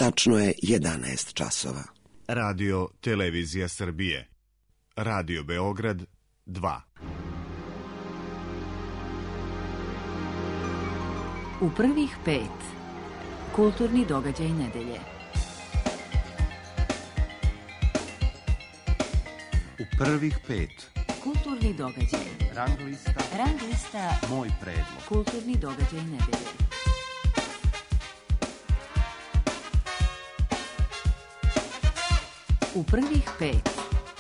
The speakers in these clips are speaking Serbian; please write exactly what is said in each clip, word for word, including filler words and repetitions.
Tačno je jedanaest časova. Radio Televizija Srbije. Radio Beograd dva. U prvih pet. Kulturni događaj nedelje. U prvih pet. Kulturni događaj. Rang lista. Rang lista. Moj predlog. Kulturni događaj nedelje. U prvih pet.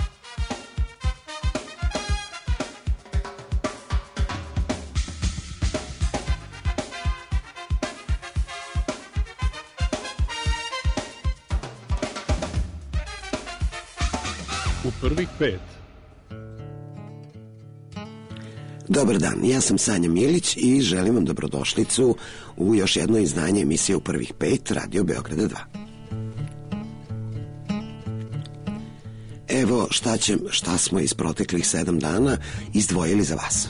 U prvih pet. Dobar dan, ja sam Sanja Milić i želim vam dobrodošlicu u još jedno izdanje emisije U prvih pet Radio Beograda dva. Evo šta, će, šta smo iz proteklih sedam dana izdvojili za vas.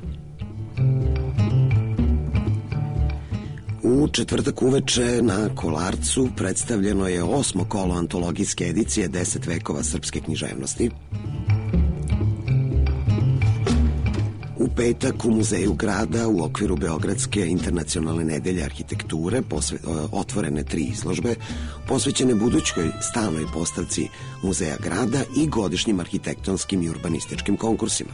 U četvrtak uveče na Kolarcu predstavljeno je osmo kolo antologijske edicije Deset vekova srpske književnosti. U petak u Muzeju grada u okviru Beogradske internacionalne nedelje arhitekture posve, otvorene tri izložbe posvećene budućoj stalnoj postavci Muzeja grada i godišnjim arhitektonskim i urbanističkim konkursima.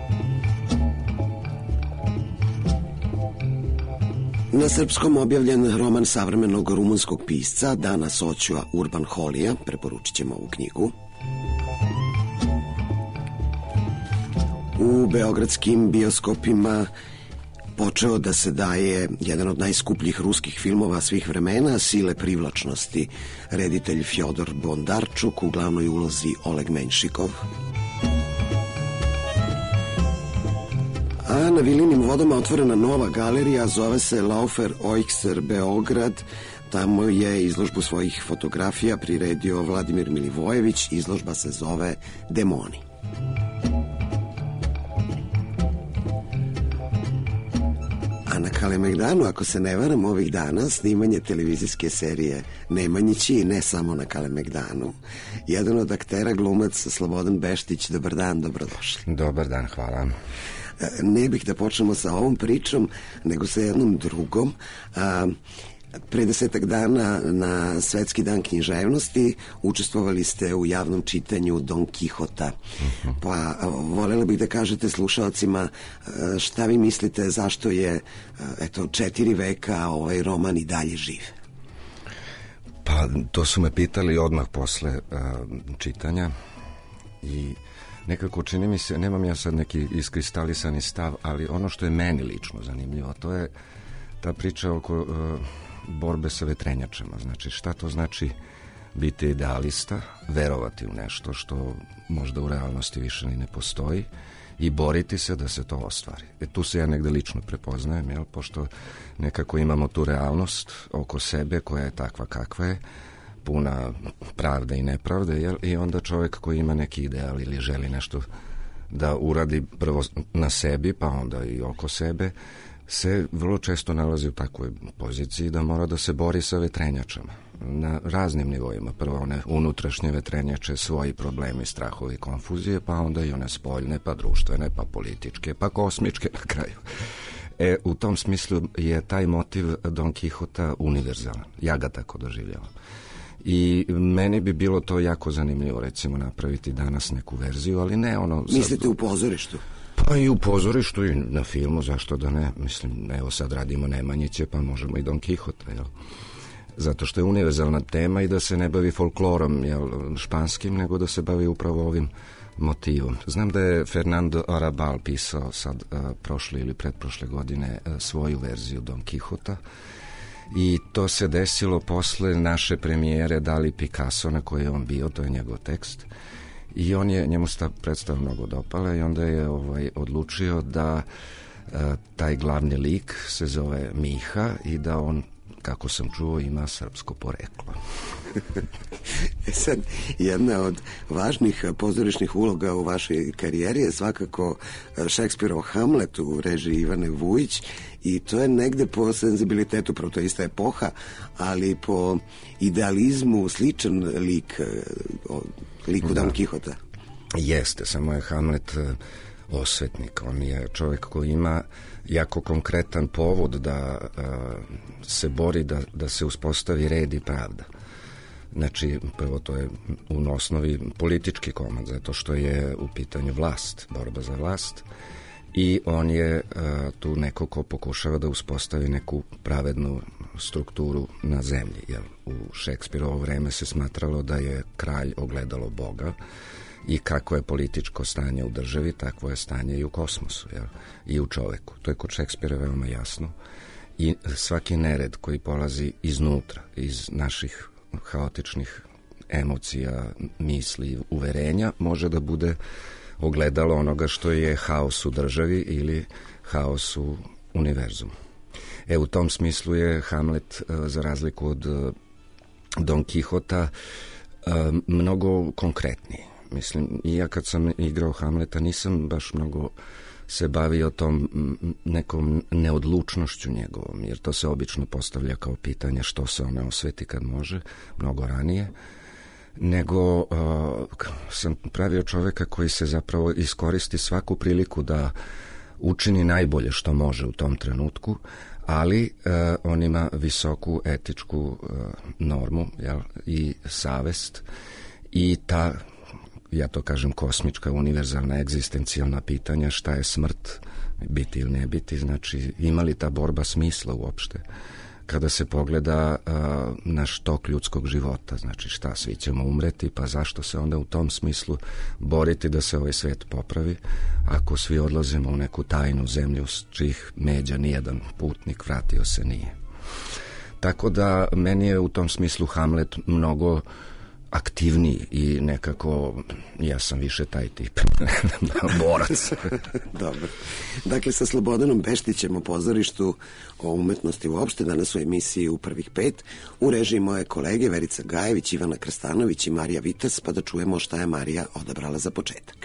Na srpskom objavljen roman savremenog rumunskog pisca Dana Soćua Urban Holija, preporučit ćemo ovu knjigu. U beogradskim bioskopima počeo da se daje jedan od najskupljih ruskih filmova svih vremena, Sile privlačnosti, reditelj Fjodor Bondarčuk, u glavnoj ulozi Oleg Menšikov. A na Vilinim vodama otvorena nova galerija, zove se Laufer Oixer Beograd. Tamo je izložbu svojih fotografija priredio Vladimir Milivojević. Izložba se zove Demoni. A na Kalemegdanu, ako se ne varam, ovih dana snimanje televizijske serije Nemanjići i ne samo na Kalemegdanu. Jedan od aktera, glumac Slobodan Beštić. Dobar dan, dobrodošli. Dobar dan, hvala. Ne bih da počnemo sa ovom pričom, nego sa jednom drugom. A, pre desetak dana na Svetski dan književnosti učestvovali ste u javnom čitanju Don Kihota. Pa voljela bih da kažete slušalcima šta vi mislite, zašto je eto, četiri veka ovaj roman i dalje živ? Pa to su me pitali odmah posle uh, čitanja i nekako čini mi se, nemam ja sad neki iskristalisani stav, ali ono što je meni lično zanimljivo, to je ta priča oko uh, borbe sa vetrenjačama. Znači, šta to znači biti idealista, verovati u nešto što možda u realnosti više ni ne postoji i boriti se da se to ostvari. E tu se ja negde lično prepoznajem, jel, pošto nekako imamo tu realnost oko sebe koja je takva kakva je, puna pravde i nepravde, jel? I onda čovjek koji ima neki ideal ili želi nešto da uradi prvo na sebi, pa onda i oko sebe, se vrlo često nalazi u takvoj poziciji da mora da se bori sa vetrenjačama na raznim nivoima. Prvo one unutrašnje vetrenjače, svoji problemi, strahovi, konfuzije, pa onda i one spoljne, pa društvene, pa političke, pa kosmičke na kraju. E, u tom smislu je taj motiv Don Kihota univerzalan. Ja ga tako doživljavam. I meni bi bilo to jako zanimljivo, recimo, napraviti danas neku verziju, ali ne ono... Mislite sad u pozorištu? Pa i u pozorištu i na filmu, zašto da ne? Mislim, evo sad radimo Nemanjiće, pa možemo i Don Kihota, jel? Zato što je univerzalna tema i da se ne bavi folklorom, jel, španskim, nego da se bavi upravo ovim motivom. Znam da je Fernando Arrabal pisao sad uh, prošle ili pretprošle godine uh, svoju verziju Don Kihota i to se desilo posle naše premijere Dali Picasso, na kojoj je on bio, to je njegov tekst. I on je, njemu se ta predstava mnogo dopala i onda je ovaj, odlučio da e, taj glavni lik se zove Miha i da on kako sam čuo, ima srpsko poreklo. E sad, jedna od važnih pozorišnih uloga u vašoj karijeri je svakako Šekspirov Hamlet u režiji Ivane Vujić, i to je negde po senzibilitetu, pravo to je ista epoha, ali po idealizmu sličan lik liku Don Kihota. Jeste, samo je Hamlet osvetnik. On je čovjek koji ima jako konkretan povod da uh, se bori da, da se uspostavi red i pravda. Znači, prvo to je u osnovi politički komad, zato što je u pitanju vlast, borba za vlast, i on je uh, tu neko ko pokušava da uspostavi neku pravednu strukturu na zemlji. Jer u Šekspirovo vreme se smatralo da je kralj ogledalo Boga, i kako je političko stanje u državi, takvo je stanje i u kosmosu, jel? I u čoveku. To je kod Šekspira veoma jasno. I svaki nered koji polazi iznutra, iz naših haotičnih emocija, misli, uverenja, može da bude ogledalo onoga što je haos u državi ili haos u univerzumu. E, u tom smislu je Hamlet, za razliku od Don Kihota, mnogo konkretniji. Mislim, i ja kad sam igrao Hamleta nisam baš mnogo se bavio tom nekom neodlučnošću njegovom, jer to se obično postavlja kao pitanje što se one osveti kad može, mnogo ranije, nego uh, sam pravio čoveka koji se zapravo iskoristi svaku priliku da učini najbolje što može u tom trenutku, ali uh, on ima visoku etičku uh, normu, jel, i savest, i ta, ja to kažem, kosmička, univerzalna, egzistencijalna pitanja, šta je smrt, biti ili ne biti, znači ima li ta borba smisla uopšte kada se pogleda uh, naš tok ljudskog života, znači šta, svi ćemo umreti, pa zašto se onda u tom smislu boriti da se ovaj svet popravi ako svi odlazimo u neku tajnu zemlju s čih međa nijedan putnik vratio se nije. Tako da meni je u tom smislu Hamlet mnogo aktivniji i nekako ja sam više taj tip borac. Dobro. Dakle, sa Slobodanom Beštićem o pozorištu, o umetnosti uopšte, danas u emisiji U prvih pet, u režiji moje kolege Verica Gajević, Ivana Krstanović i Marija Vites, pa da čujemo šta je Marija odabrala za početak.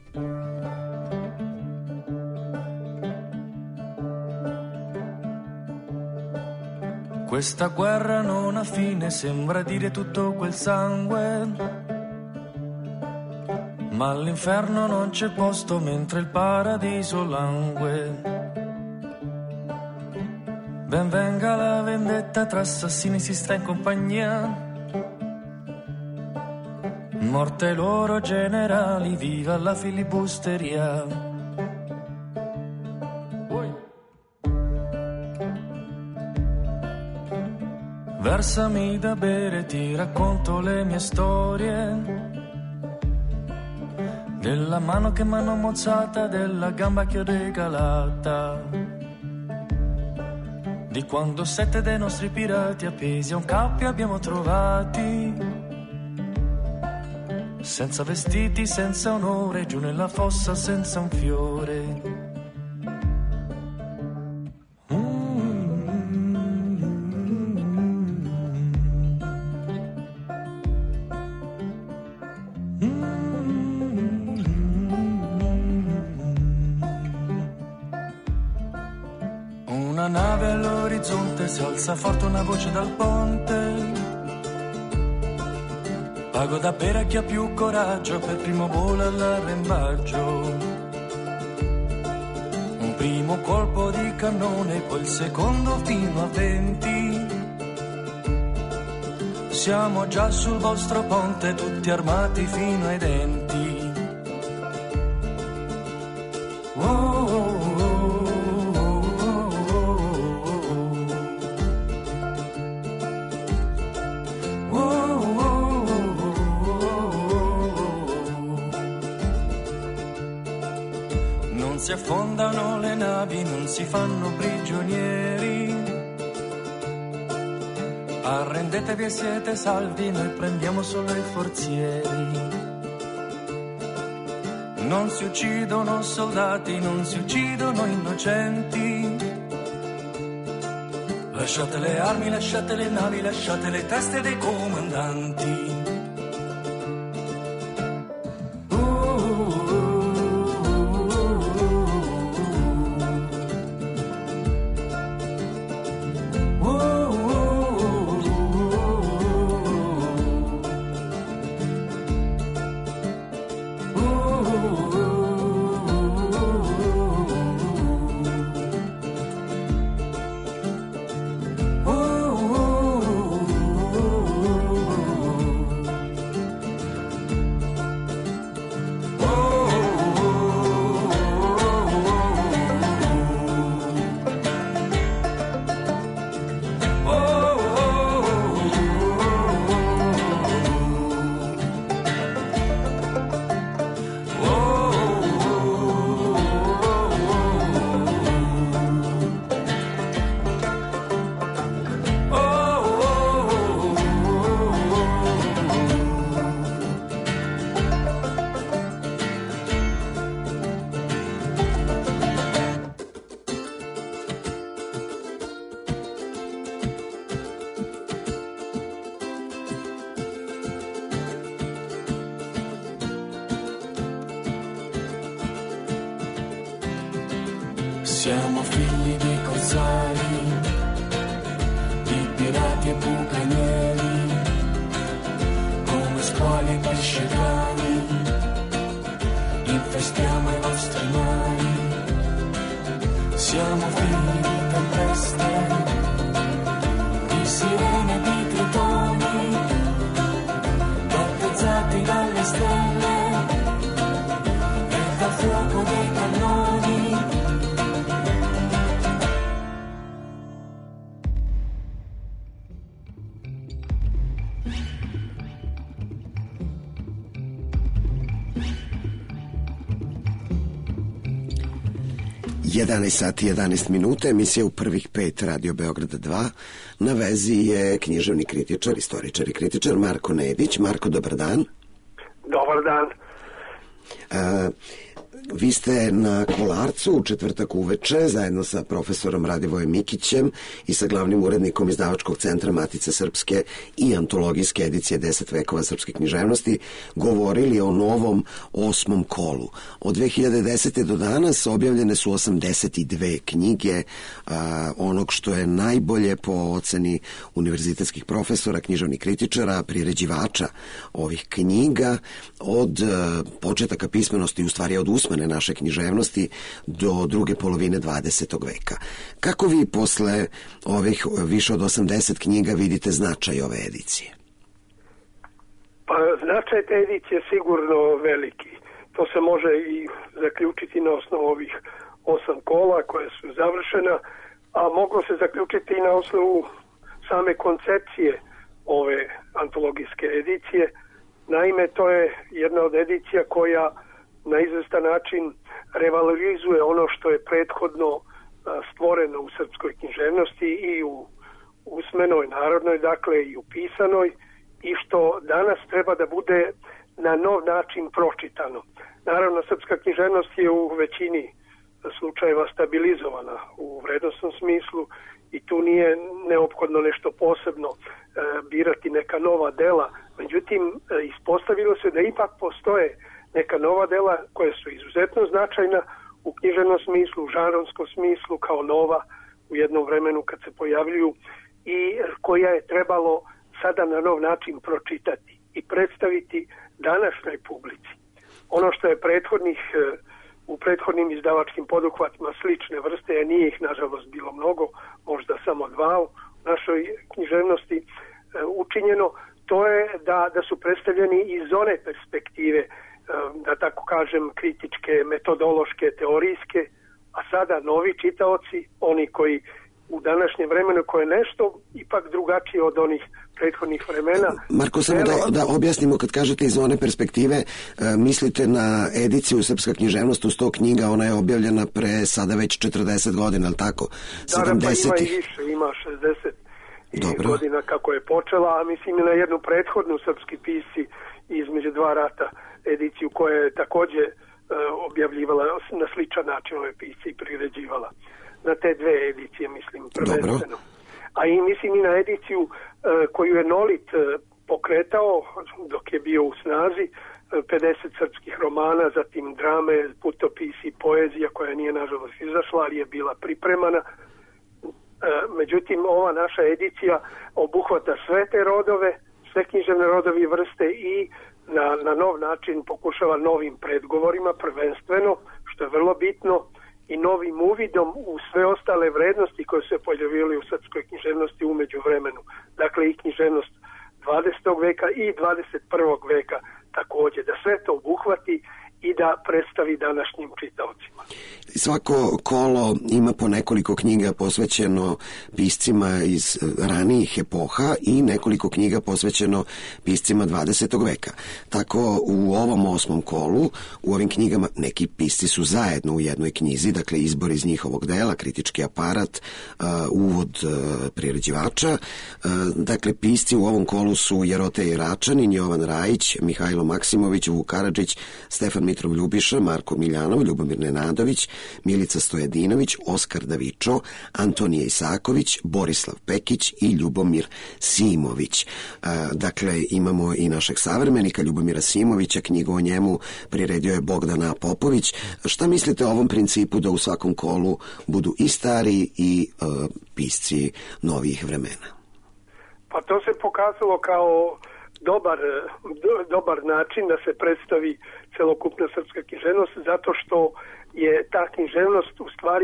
Questa guerra non ha fine, sembra dire tutto quel sangue, ma all'inferno non c'è posto mentre il paradiso langue. Ben venga la vendetta, tra assassini si sta in compagnia, morte ai loro generali, viva la filibusteria. Versami da bere, ti racconto le mie storie, della mano che m'hanno mozzata, della gamba che ho regalata, di quando sette dei nostri pirati appesi a un cappio abbiamo trovati, senza vestiti, senza onore, giù nella fossa senza un fiore. Si alza forte una voce dal ponte, pago da bere a chi ha più coraggio, per primo volo all'arrembaggio, un primo colpo di cannone, poi il secondo fino a venti, siamo già sul vostro ponte, tutti armati fino ai denti. Oh, si affondano le navi, non si fanno prigionieri, arrendetevi e siete salvi, noi prendiamo solo i forzieri. Non si uccidono soldati, non si uccidono innocenti, Lasciate le armi, lasciate le navi, lasciate le teste dei comandanti. Siamo figli dei corsari, di pirati e bucanieri, come squali e pesci cani, infestiamo i vostri mari. Siamo figli di tempeste, di sirene e di tritoni, battezzati dalle stelle e dal fuoco dei cannoni. jedanaest sati i jedanaest minuta, emisija u prvih pet Radio Beograd dva. Na vezi je književni kritičar, istoričar i kritičar Marko Nedić. Marko, dobar dan. Dobar dan. A, vi ste na Kolarcu u četvrtak uveče zajedno sa profesorom Radivojem Mikićem i sa glavnim urednikom izdavačkog centra Matice Srpske i antologijske edicije deset vekova srpske književnosti govorili o novom osmom kolu. Od dve hiljade desete. do danas objavljene su osamdeset dve knjige a, onog što je najbolje po oceni univerzitetskih profesora, književnih kritičara, priređivača ovih knjiga od a, početaka pismenosti, u stvari od usmene naše književnosti do druge polovine dvadesetog veka. Kako vi posle ovih više od osamdeset knjiga vidite značaj ove edicije? Pa značaj te edicije je sigurno veliki. To se može i zaključiti na osnovu ovih osam kola koje su završena, a moglo se zaključiti i na osnovu same koncepcije ove antologijske edicije. Naime, to je jedna od edicija koja na izvestan način revalorizuje ono što je prethodno stvoreno u srpskoj književnosti i u usmenoj, narodnoj, dakle i u pisanoj, i što danas treba da bude na nov način pročitano. Naravno, srpska književnost je u većini slučajeva stabilizovana u vrednosnom smislu i tu nije neophodno nešto posebno e, birati neka nova dela. Međutim, e, ispostavilo se da ipak postoje neka nova dela koja su izuzetno značajna u književnom smislu, u žanronskom smislu, kao nova u jednom vremenu kad se pojavljuju i koja je trebalo sada na nov način pročitati i predstaviti današnjoj publici. Ono što je prethodnih, u prethodnim izdavačkim poduhvatima slične vrste, a nije ih nažalost bilo mnogo, možda samo dva u našoj književnosti učinjeno, to je da, da su predstavljeni iz one perspektive, da tako kažem, kritičke, metodološke, teorijske, a sada novi čitaoci, oni koji u današnjem vremenu, koje je nešto ipak drugačije od onih prethodnih vremena. Marko, samo da, da objasnimo, kad kažete iz one perspektive, e, mislite na ediciju Srpska književnost u sto knjiga, ona je objavljena pre sada već četrdeset godina, ali tako? sedamdesetih. Da, pa ima i više, ima šezdeset Dobro. godina kako je počela, a mislim i na jednu prethodnu Srpski pisci između dva rata ediciju koja je takođe e, objavljivala na sličan način ove pisci i priređivala. Na te dve edicije, mislim, prvenstveno. a i mislim i na ediciju e, koju je Nolit e, pokretao dok je bio u snazi, pedeset srpskih romana, zatim drame, putopisi, poezija koja nije nažalost izašla, ali je bila pripremana. Međutim, ova naša edicija obuhvata sve te rodove, sve književne rodovi i vrste i na, na nov način pokušava novim predgovorima, prvenstveno, što je vrlo bitno, i novim uvidom u sve ostale vrednosti koje se pojavili u srpskoj književnosti umeđu vremenu. Dakle, i književnost dvadesetog veka i dvadeset prvog veka također, da sve to obuhvati i da predstavi današnjim čitaocima. Svako kolo ima po nekoliko knjiga posvećeno piscima iz ranijih epoha i nekoliko knjiga posvećeno piscima dvadesetog veka. Tako u ovom osmom kolu, u ovim knjigama, neki pisci su zajedno u jednoj knjizi, dakle izbor iz njihovog dela, kritički aparat, uh, uvod uh, priređivača. Uh, dakle, pisci u ovom kolu su Jerotej Račanin, Jovan Rajić, Mihajlo Maksimović, Vuk Karadžić, Stefan Mitrov Ljubiša, Marko Miljanov, Ljubomir Nenadović, Milica Stojedinović, Oskar Davičo, Antonije Isaković, Borislav Pekić i Ljubomir Simović. E, dakle, imamo i našeg savremenika Ljubomira Simovića, knjigu o njemu priredio je Bogdan Popović. Šta mislite o ovom principu da u svakom kolu budu i stari i e, pisci novih vremena? Pa to se pokazalo kao dobar, dobar način da se predstavi celokupna srpska književnost, zato što je ta književnost u stvari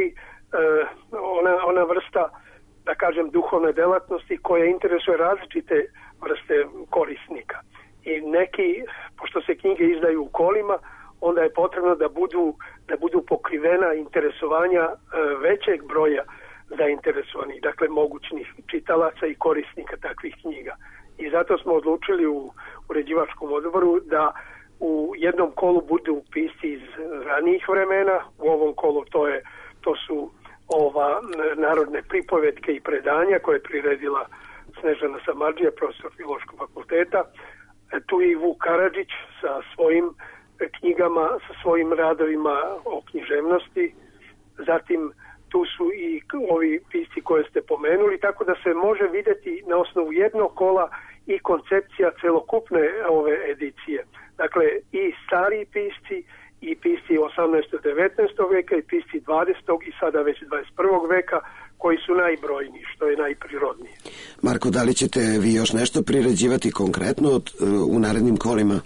ona, ona vrsta, da kažem, duhovne delatnosti koja interesuje različite vrste korisnika. I neki, pošto se knjige izdaju u kolima, onda je potrebno da budu, da budu pokrivena interesovanja većeg broja zainteresovanih, dakle mogućnih čitalaca i korisnika takvih knjiga. I zato smo odlučili u uređivačkom odboru da u jednom kolu budu pisci iz ranijih vremena, u ovom kolu to, je, to su ova narodne pripovetke i predanja koje je priredila Snežana Samardžija, profesor Filološkog fakulteta. Tu je i Vuk Karadžić sa svojim knjigama, sa svojim radovima o književnosti. Zatim tu su i ovi pisci koje ste pomenuli, tako da se može vidjeti na osnovu jednog kola i koncepcija celokupne ove edicije. Dakle, i stariji pisci, i pisci osamnaestog i devetnaestog veka, i pisci dvadesetog i sada već dvadeset prvog veka, koji su najbrojniji, što je najprirodnije. Marko, da li ćete vi još nešto priređivati konkretno od, u narednim kolima?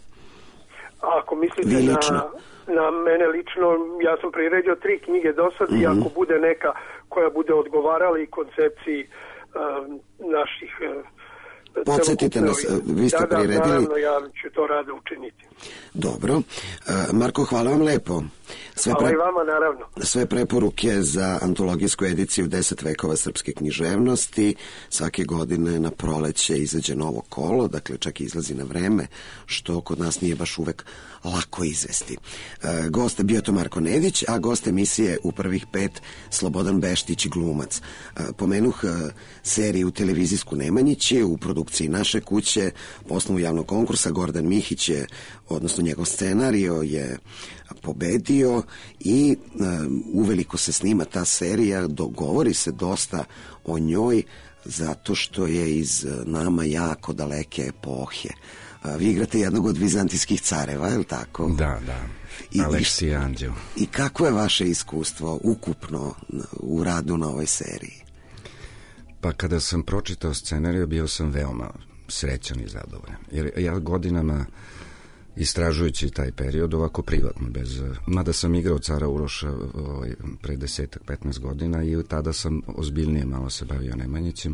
Ako mislite na, na mene lično, ja sam priredio tri knjige do sad, mm-hmm. i ako bude neka koja bude odgovarala i koncepciji uh, naših uh, podsjetite nas, vi ste da, da, priredili. Naravno, ja ću to rado učiniti. Dobro. Uh, Marko, hvala vam lepo. Sve hvala pre... i vama, naravno. Sve preporuke za antologijsku ediciju deset vekova srpske književnosti. Svake godine na proleće izađe novo kolo, dakle čak izlazi na vreme, što kod nas nije baš uvek lako izvesti. Uh, gost je bio to Marko Nedić, a gost emisije u prvih pet Slobodan Beštić, glumac. Uh, pomenuh uh, seriju televizijsku Nemanjići u produkciji Naše kuće, po osnovu javnog konkursa. Gordan Mihić je, odnosno njegov scenario je pobedio i um, uveliko se snima ta serija, dogovori se dosta o njoj zato što je iz nama jako daleke epohe. Uh, vi igrate jednog od vizantijskih careva, je li tako? Da, da. Aleksije Anđeo. I kako je vaše iskustvo ukupno u radu na ovoj seriji? Pa kada sam pročitao scenariju, bio sam veoma srećan i zadovoljan. Jer ja godinama, istražujući taj period, ovako privatno, bez, mada sam igrao cara Uroša ovaj, pre desetak, petnaest godina i tada sam ozbiljnije malo se bavio Nemanjićima.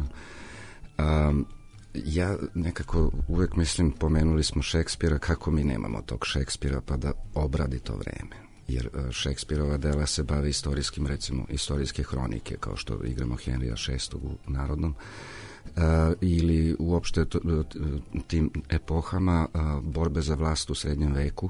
Um, ja nekako uvek mislim, pomenuli smo Šekspira, kako mi nemamo tog Šekspira pa da obradi to vreme. Jer Šekspirova dela se bave istorijskim, recimo, istorijske hronike, kao što igramo Henrija šestog u Narodnom, Uh, ili uopšte to, tim epohama uh, borbe za vlast u srednjem veku.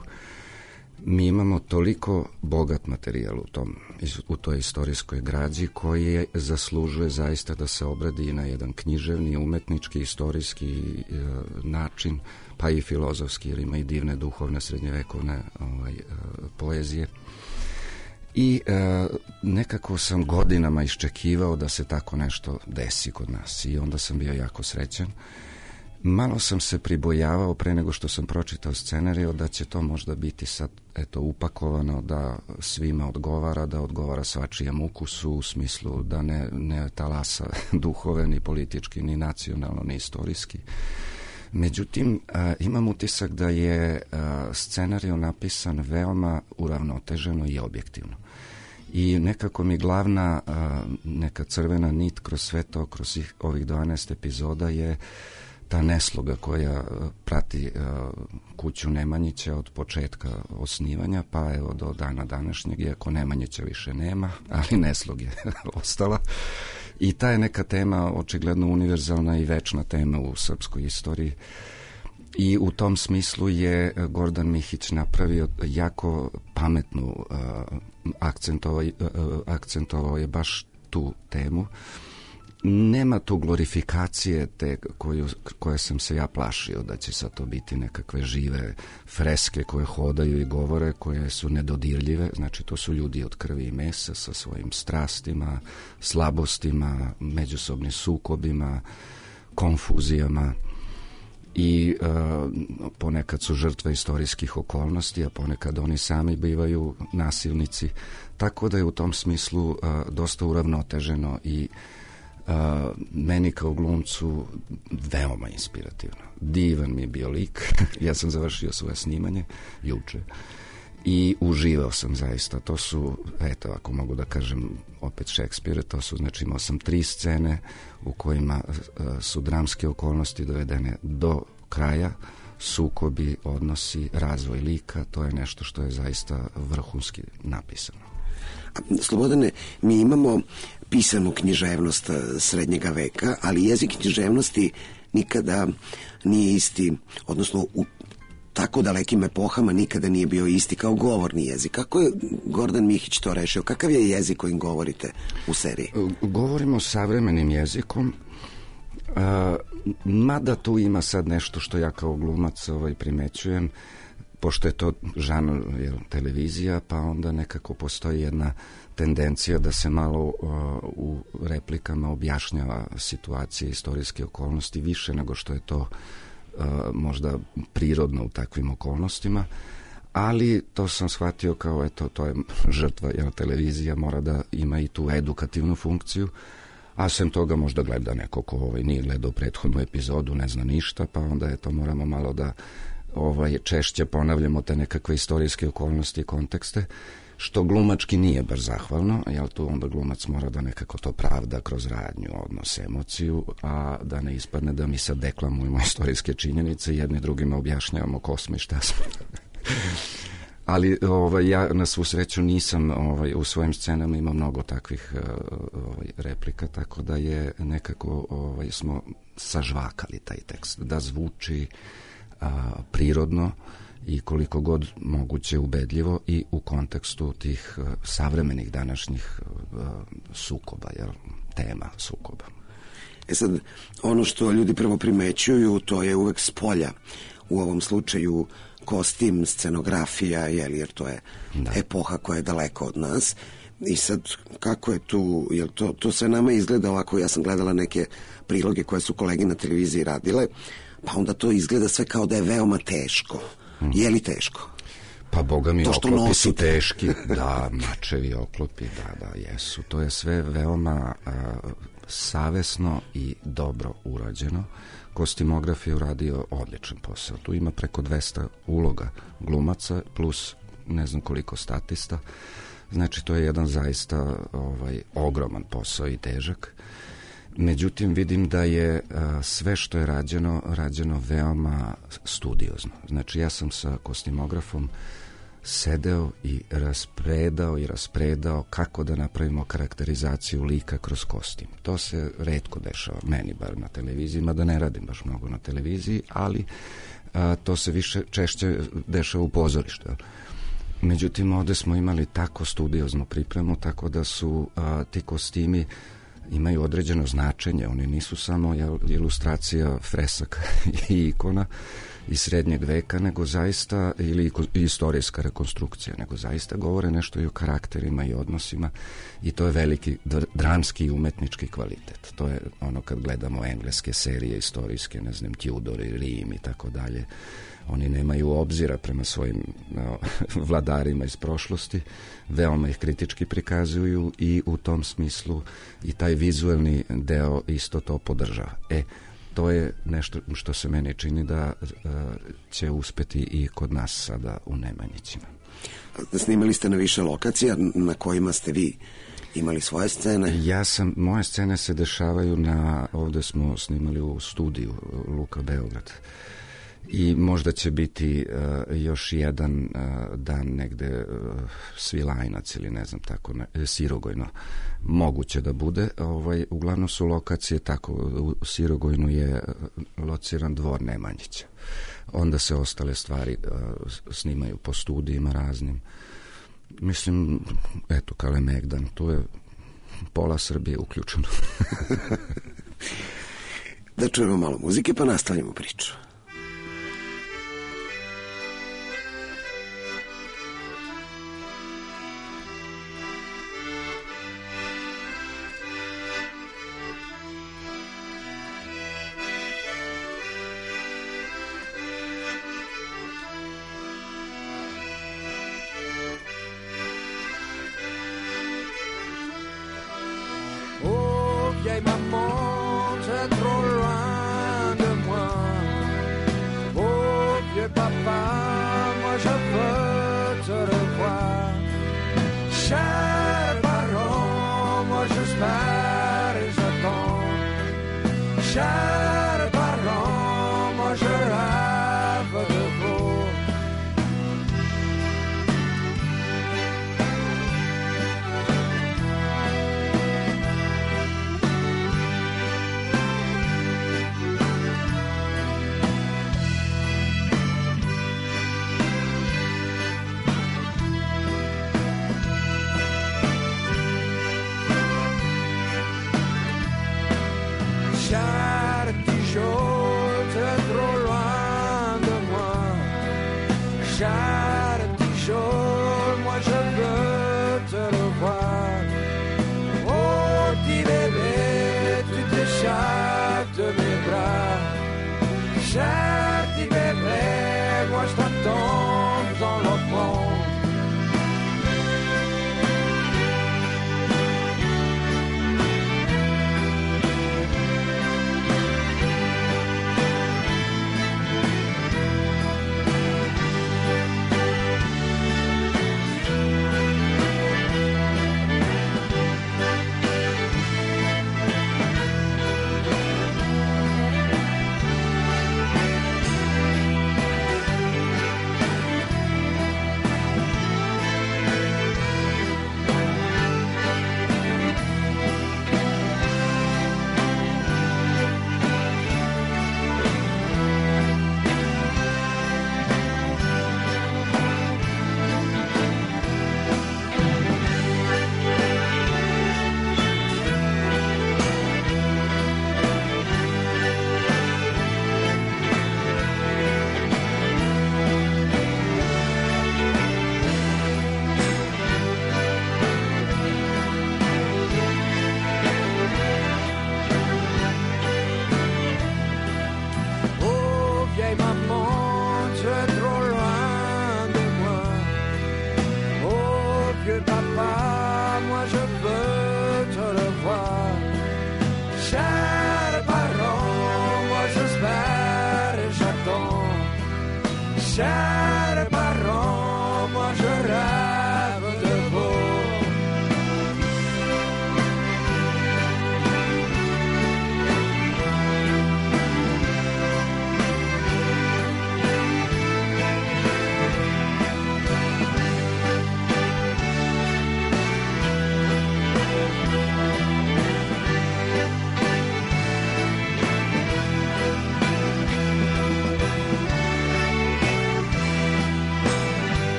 Mi imamo toliko bogat materijal u, tom, u toj istorijskoj građi koji je, zaslužuje zaista da se obradi na jedan književni, umetnički, istorijski uh, način, pa i filozofski, jer ima i divne duhovne srednjevekovne ovaj, uh, poezije. I e, nekako sam godinama iščekivao da se tako nešto desi kod nas i onda sam bio jako srećan. Malo sam se pribojavao pre nego što sam pročitao scenariju da će to možda biti sad eto upakovano da svima odgovara, da odgovara svačijem ukusu u smislu da ne, ne talasa duhove ni politički, ni nacionalno, ni istorijski. Međutim, a, imam utisak da je a, scenarij napisan veoma uravnoteženo i objektivno. I nekako mi glavna a, neka crvena nit kroz sve to, kroz ih, ovih dvanaest epizoda je ta nesloga koja prati a, kuću Nemanjića od početka osnivanja, pa evo do dana današnjeg, iako Nemanjića više nema, ali neslog je ostala. I ta je neka tema očigledno univerzalna i večna tema u srpskoj istoriji. I u tom smislu je Gordan Mihić napravio jako pametnu uh, akcentovao, uh, akcentovao je baš tu temu. Nema tu glorifikacije te koju, koje sam se ja plašio da će sad to biti nekakve žive freske koje hodaju i govore, koje su nedodirljive. Znači to su ljudi od krvi i mesa sa svojim strastima, slabostima, međusobnim sukobima, konfuzijama i uh, ponekad su žrtve istorijskih okolnosti, a ponekad oni sami bivaju nasilnici. Tako da je u tom smislu uh, dosta uravnoteženo i Uh, meni kao glumcu veoma inspirativno. Divan mi je bio lik. Ja sam završio svoje snimanje juče i uživao sam zaista. To su, eto, ako mogu da kažem opet Šekspira, to su, znači imao sam tri scene u kojima uh, su dramske okolnosti dovedene do kraja, sukobi, odnosi, razvoj lika, to je nešto što je zaista vrhunski napisano. Slobodane, mi imamo pisanu književnost srednjega veka, ali jezik književnosti nikada nije isti, odnosno u tako dalekim epohama nikada nije bio isti kao govorni jezik. Kako je Gordan Mihić to rešio? Kakav je jezik kojim govorite u seriji? Govorimo savremenim jezikom, a, mada tu ima sad nešto što ja kao glumac ovaj, primećujem, pošto je to žanr je, televizija, pa onda nekako postoji jedna tendencija da se malo uh, u replikama objašnjava situacije, istorijske okolnosti više nego što je to uh, možda prirodno u takvim okolnostima, ali to sam shvatio kao eto, to je žrtva, jer televizija mora da ima i tu edukativnu funkciju, a sem toga možda gleda neko ko ovaj, nije gledao prethodnu epizodu, ne zna ništa, pa onda eto moramo malo da ovaj, češće ponavljamo te nekakve istorijske okolnosti i kontekste, što glumački nije baš zahvalno, jer tu onda glumac mora da nekako to pravda kroz radnju, odnos, emociju, a da ne ispadne da mi sad deklamujemo istorijske činjenice i jedni drugima objašnjavamo ko smo i šta smo. Ali ovaj, ja na svu sreću nisam ovaj, u svojim scenama imao mnogo takvih ovaj, replika, tako da je nekako ovaj, smo sažvakali taj tekst, da zvuči a, prirodno i koliko god moguće ubedljivo i u kontekstu tih uh, savremenih današnjih uh, sukoba, jel, tema sukoba. E sad, ono što ljudi prvo primećuju, to je uvek s polja. U ovom slučaju kostim, scenografija, jel, jer to je da. epoha koja je daleko od nas. I sad, kako je tu, jel to, to sve nama izgleda ovako, ja sam gledala neke priloge koje su kolege na televiziji radile, pa onda to izgleda sve kao da je veoma teško. Je li teško? Pa boga mi, oklopi su teški. Da, mačevi oklopi, da, da, jesu. To je sve veoma a, savesno i dobro urađeno. Kostimograf je uradio odličan posao. Tu ima preko dvesta uloga glumaca plus ne znam koliko statista. Znači to je jedan zaista ovaj, ogroman posao i težak. Međutim, vidim da je a, sve što je rađeno, rađeno veoma studiozno. Znači, ja sam sa kostimografom sedeo i raspredao i raspredao kako da napravimo karakterizaciju lika kroz kostim. To se retko dešava, meni bar na televiziji, mada ne radim baš mnogo na televiziji, ali a, to se više češće dešava u pozorištu. Međutim, ovde smo imali tako studioznu pripremu, tako da su a, ti kostimi imaju određeno značenje, oni nisu samo jel, ilustracija fresaka i ikona, iz srednjeg veka, nego zaista, ili istorijska rekonstrukcija, nego zaista govore nešto i o karakterima i odnosima i to je veliki dramski i umetnički kvalitet. To je ono kad gledamo engleske serije istorijske, ne znam, Tudori, Rim i tako dalje. Oni nemaju obzira prema svojim no, vladarima iz prošlosti, veoma ih kritički prikazuju i u tom smislu i taj vizuelni deo isto to podržava. E, to je nešto što se meni čini da uh, će uspeti i kod nas sada u Nemanjićima. Snimali ste na više lokacija na kojima ste vi imali svoje scene? Ja sam, moje scene se dešavaju na, ovde smo snimali u studiju Luka Beograd. I možda će biti uh, još jedan uh, dan negde uh, Svilajnac ili ne znam tako, ne, Sirogojno. Moguće da bude. Ovaj, uglavnom su lokacije tako. U Sirogojnu je lociran dvor Nemanjića. Onda se ostale stvari uh, snimaju po studijima raznim. Mislim, eto, Kalemegdan, tu je pola Srbije uključeno. Da čujemo malo muzike pa nastavljamo priču.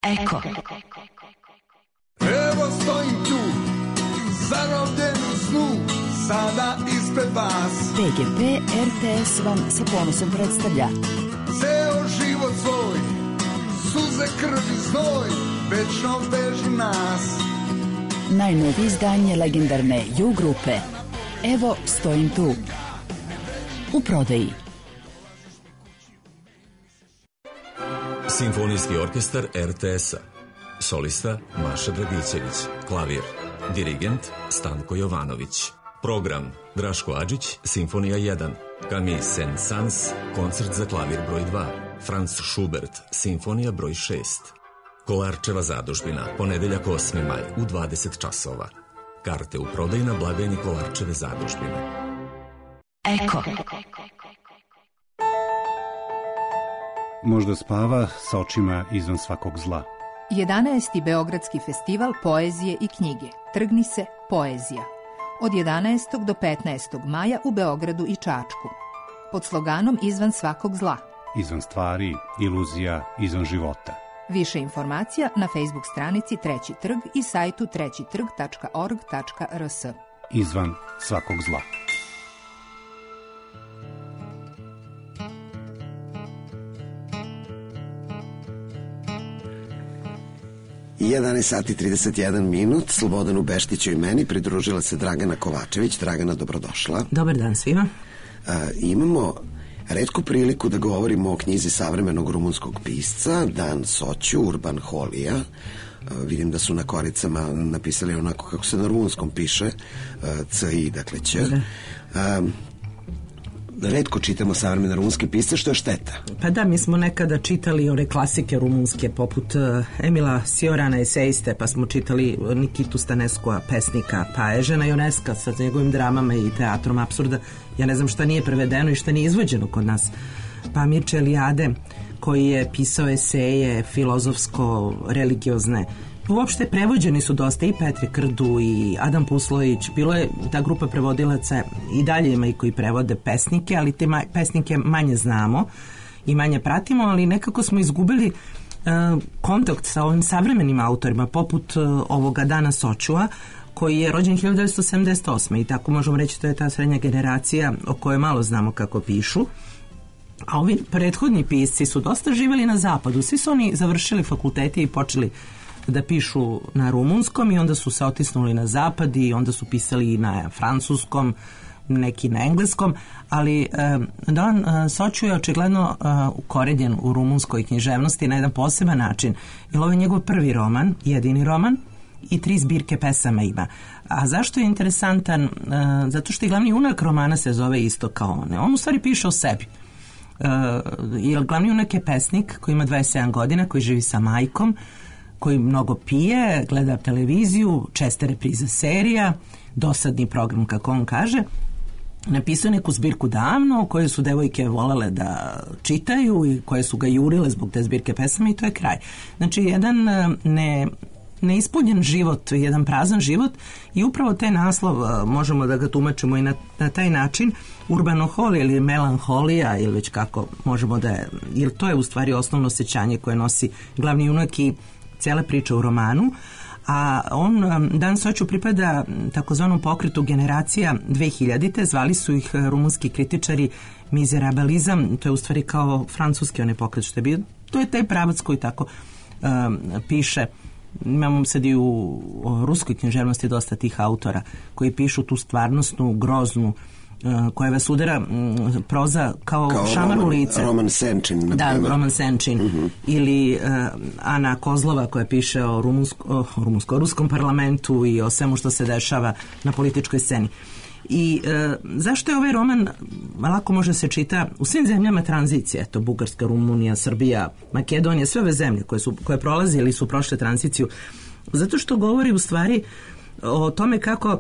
Eko. Evo stojim tu, zarobljen u snu, sada ispred vas. P G P R T S vam sa ponosom predstavlja Ceo život svoj, suze, krv i znoj, večno vežu nas. najnovije izdanje legendarne U grupe Evo stojim tu. U prodaji. Simfonijski orkestar R T S-a. Solista Maša Dragićević. Klavir. Dirigent Stanko Jovanović. Program Draško Adžić, Simfonija jedan. Camille Saint-Saëns, koncert za klavir broj dva. Franz Schubert, Simfonija broj šest. Kolarčeva zadužbina, ponedeljak osmi maj u dvadeset časova. Karte u prodaju na blagajni Kolarčeve zadužbine. Eko. Možda spava sa očima izvan svakog zla. jedanaesti Beogradski festival poezije i knjige. Trgni se, poezija. Od jedanaestog do petnaestog maja u Beogradu i Čačku. Pod sloganom Izvan svakog zla. Izvan stvari, iluzija, izvan života. Više informacija na Facebook stranici Treći trg i sajtu treći trg tačka org tačka r s. Izvan svakog zla. jedanaest sati trideset jedan minut, Slobodanu Beštiću i meni pridružila se Dragana Kovačević. Dragana, dobrodošla. Dobar dan svima. A, imamo retku priliku da govorimo o knjizi savremenog rumunskog pisca Dan Soću, Urban Holija. A, vidim da su na koricama napisali onako kako se na rumunskom piše, C I, dakle Ć. A, retko čitamo savremene rumunske pisce, što je šteta. Pa da, mi smo nekada čitali one klasike rumunske poput uh, Emila Ciorana, eseiste, pa smo čitali Nikitu Stanescua, pesnika, pa Ežena Ionesca sa njegovim dramama i teatrom apsurda. Ja ne znam šta nije prevedeno i šta nije izvođeno kod nas. Pa Mircea Eliade, koji je pisao eseje filozofsko-religiozne. Uopšte prevođeni su dosta i Petri Krdu i Adam Puslović. Bilo je ta grupa prevodilaca, i dalje ima i koji prevode pesnike, ali te ma, pesnike manje znamo i manje pratimo, ali nekako smo izgubili uh, kontakt sa ovim savremenim autorima, poput uh, ovoga Dana Soćua, koji je rođen hiljadu devetsto sedamdeset osme i tako možemo reći to je ta srednja generacija o kojoj malo znamo kako pišu. A ovi prethodni pisci su dosta živjeli na zapadu. Svi su oni završili fakultete i počeli da pišu na rumunskom i onda su se otisnuli na zapad i onda su pisali i na francuskom, neki na engleskom, ali eh, Don eh, Soću je očigledno eh, ukorenjen u rumunskoj književnosti na jedan poseban način, jer ovo je njegov prvi roman, jedini roman i tri zbirke pesama ima. A zašto je interesantan? Eh, zato što i glavni junak romana se zove isto kao one. On u stvari piše o sebi. Uh, jer glavni junak je pesnik koji ima dvadeset sedam godina, koji živi sa majkom, koji mnogo pije, gleda televiziju, česte reprize serija, dosadni program, kako on kaže. Napisao neku zbirku davno, koje su devojke volele da čitaju i koje su ga jurile zbog te zbirke pesama i to je kraj. Znači, jedan ne, neispunjen život, jedan prazan život i upravo taj naslov možemo da ga tumačimo i na, na taj način, urbanoholija ili melanholija ili već kako možemo da je, jer to je u stvari osnovno osjećanje koje nosi glavni junak i cijela priča u romanu, a on, Dan Soću, pripada takozvanom pokretu generacija dve hiljadite, zvali su ih rumunski kritičari mizerabilizam, to je u stvari kao francuski onaj pokret što je bio, to je taj pravac koji tako um, piše. Imamo sad i u, u ruskoj književnosti dosta tih autora koji pišu tu stvarnostnu, groznu, koja vas udara m, proza kao, kao šamar u lice. Roman Senčin. Da, Roman Senčin. Uh-huh. Ili uh, Ana Kozlova koja piše o, rumunsko, o rumunsko-ruskom parlamentu i o svemu što se dešava na političkoj sceni. I uh, zašto je ovaj roman lako može se čita u svim zemljama tranzicije, eto, Bugarska, Rumunija, Srbija, Makedonija, sve ove zemlje koje su koje prolaze ili su prošle tranziciju, zato što govori u stvari o tome kako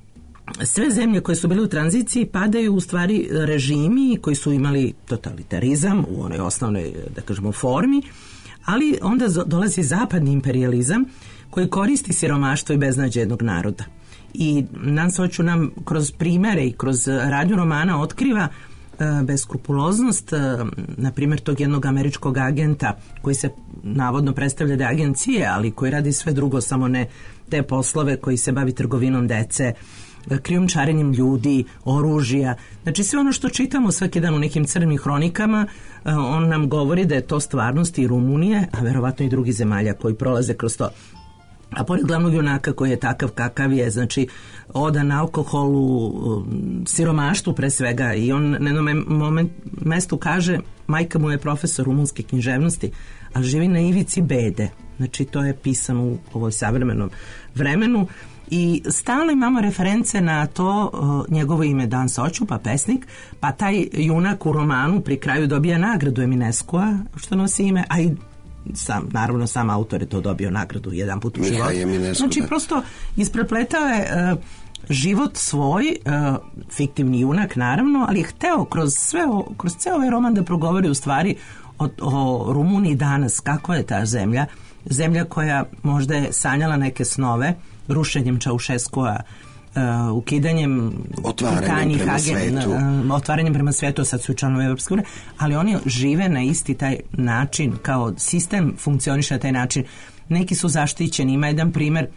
sve zemlje koje su bile u tranziciji padaju u stvari režimi koji su imali totalitarizam u onoj osnovnoj, da kažemo, formi, ali onda dolazi zapadni imperializam koji koristi siromaštvo i beznađe jednog naroda. I Dan Soću nam kroz primere i kroz radnju romana otkriva beskrupuloznost, na primjer tog jednog američkog agenta koji se navodno predstavlja da je agencije, ali koji radi sve drugo, samo ne te poslove, koji se bavi trgovinom dece, krijumčarenjem ljudi, oružja. Znači sve ono što čitamo svaki dan u nekim crnim hronikama, on nam govori da je to stvarnost i Rumunije, a verovatno i drugih zemalja koji prolaze kroz to. A pored glavnog junaka koji je takav kakav je, znači odan alkoholu, siromaštvu pre svega, i on na jednom moment, mestu kaže, majka mu je profesor rumunske književnosti, ali živi na ivici bede. Znači to je pisano u ovoj savremenom vremenu i stalno imamo reference na to, uh, njegovo ime Dan Soćupa, pesnik, pa taj junak u romanu pri kraju dobija nagradu Eminescua, što nosi ime, a i sam, naravno sam autor je to dobio nagradu jedan put u životu. Znači prosto isprepletao je uh, život svoj, uh, fiktivni junak naravno, ali je hteo kroz sve o, kroz ceo ovaj roman da progovori u stvari o, o Rumuniji danas, kakva je ta zemlja, zemlja koja možda je sanjala neke snove, rušenjem Čaušeskua, uh, ukidanjem otvaranjem prema svetu, uh, otvaranjem prema svetu, sad su članovi Evropske unije, ali oni žive na isti taj način, kao sistem funkcioniše na taj način. Neki su zaštićeni, ima jedan primjer,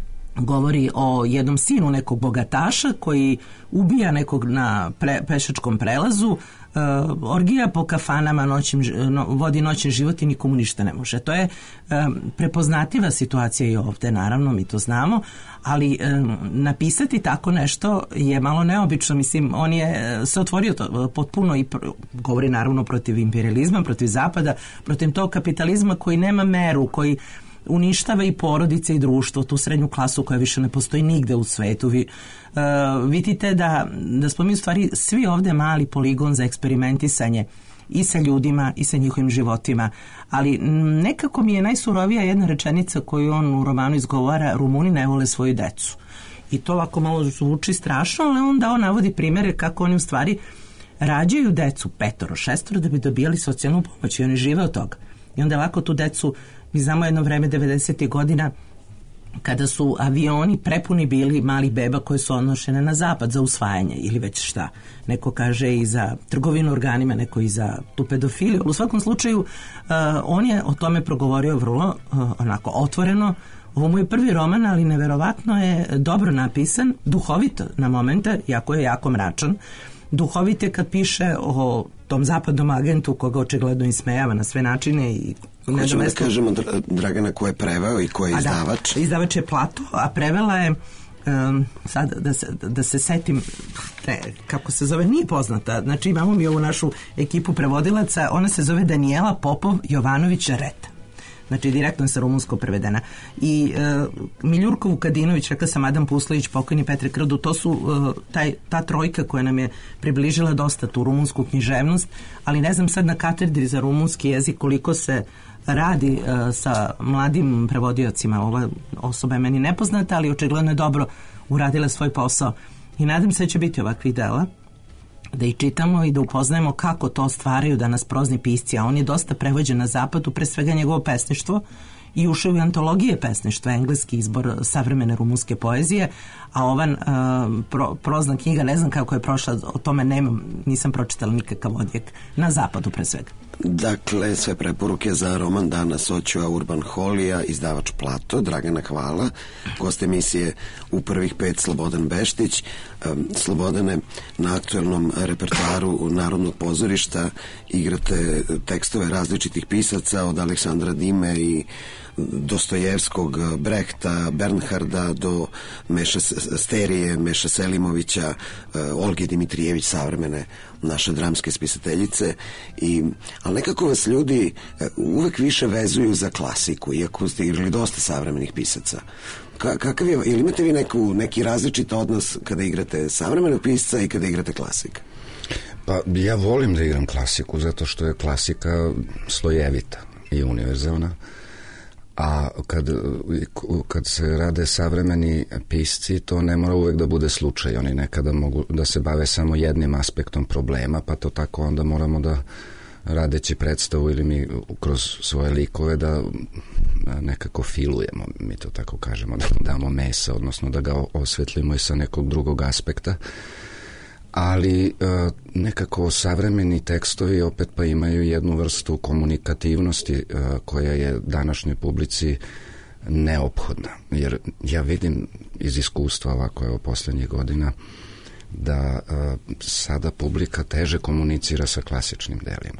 govori o jednom sinu nekog bogataša koji ubija nekog na pre, pešačkom prelazu, uh, orgija po kafanama, noćim, no, vodi noćni život i nikomu ništa ne može. To je um, prepoznatljiva situacija i ovde, naravno, mi to znamo, ali um, napisati tako nešto je malo neobično. Mislim, on je se otvorio to, potpuno i pro, govori naravno protiv imperializma, protiv zapada, protiv tog kapitalizma koji nema meru, koji uništava i porodice i društvo, tu srednju klasu koja više ne postoji nigde u svetu. Vi uh, vidite da, da smo mi u stvari svi ovde mali poligon za eksperimentisanje i sa ljudima i sa njihovim životima, ali nekako mi je najsurovija jedna rečenica koju on u romanu izgovara: Rumuni ne vole svoju decu. I to ovako malo zvuči strašno, ali onda on navodi primjere kako oni u stvari rađaju decu, petoro, šestoro, da bi dobijali socijalnu pomoć i oni žive od toga. I onda ovako tu decu, mi znamo jedno vreme devedesetih godina kada su avioni prepuni bili malih beba koje su odnošene na zapad za usvajanje ili već šta. Neko kaže i za trgovinu organima, neko i za tu pedofiliju. U svakom slučaju uh, on je o tome progovorio vrlo uh, onako otvoreno. Ovo mu je prvi roman, ali neverovatno je dobro napisan, duhovito na momente, jako je jako mračan. Duhovit je kad piše o tom zapadnom agentu koga očigledno ismejava na sve načine i hoćemo da kažemo, Dragana, ko je preveo i ko je izdavač? Da, izdavač je Plato, a prevela je um, sad da se, da se setim te, kako se zove, nije poznata, znači imamo mi ovu našu ekipu prevodilaca, ona se zove Danijela Popov Jovanović Reta, znači direktno sa rumunsko prevedena. I uh, Miljurko Vukadinović, rekla sam Adam Puslović, pokojni Petre Krdu, to su uh, taj, ta trojka koja nam je približila dosta tu rumunsku književnost, ali ne znam sad na katedri za rumunski jezik koliko se radi uh, sa mladim prevodiocima. Ova osoba je meni nepoznata, ali očigledno je dobro uradila svoj posao. I nadam se da će biti ovakvih dela, da ih čitamo i da upoznajemo kako to stvaraju danas prozni pisci, a on je dosta prevođen na zapadu, pre svega njegovo pesništvo, i ušao u antologije pesništva, engleski izbor savremene rumunske poezije, a ova uh, pro, prozna knjiga, ne znam kako je prošla, o tome nemam, nisam pročitala nikakav odjek, na zapadu pre svega. Dakle, sve preporuke za roman Dana Soćua Urban Holija, izdavač Plato. Dragana, hvala. Gost emisije u prvih pet Slobodan Beštić. Slobodane, na aktuelnom repertoaru Narodnog pozorišta igrate tekstove različitih pisaca, od Aleksandra Dime i Dostojevskog, Brehta, Bernharda do Meše Sterije, Meše Selimovića, Olge Dimitrijević, savremene naše dramske spisateljice. I, ali nekako vas ljudi uvek više vezuju za klasiku, iako ste igrali dosta savremenih pisaca. Ka, kakav je, ili imate vi neku, neki različit odnos kada igrate savremenog pisca i kada igrate klasika? Pa ja volim da igram klasiku zato što je klasika slojevita i univerzalna, a kad, kad se rade savremeni pisci, to ne mora uvek da bude slučaj. Oni nekada mogu da se bave samo jednim aspektom problema, pa to tako onda moramo da, radeći predstavu ili mi kroz svoje likove, da nekako filujemo, mi to tako kažemo, da damo mesa, odnosno da ga osvetlimo i sa nekog drugog aspekta. ali uh, nekako savremeni tekstovi opet pa imaju jednu vrstu komunikativnosti uh, koja je današnjoj publici neophodna, jer ja vidim iz iskustva ovako evo poslednjih godina da uh, sada publika teže komunicira sa klasičnim delima.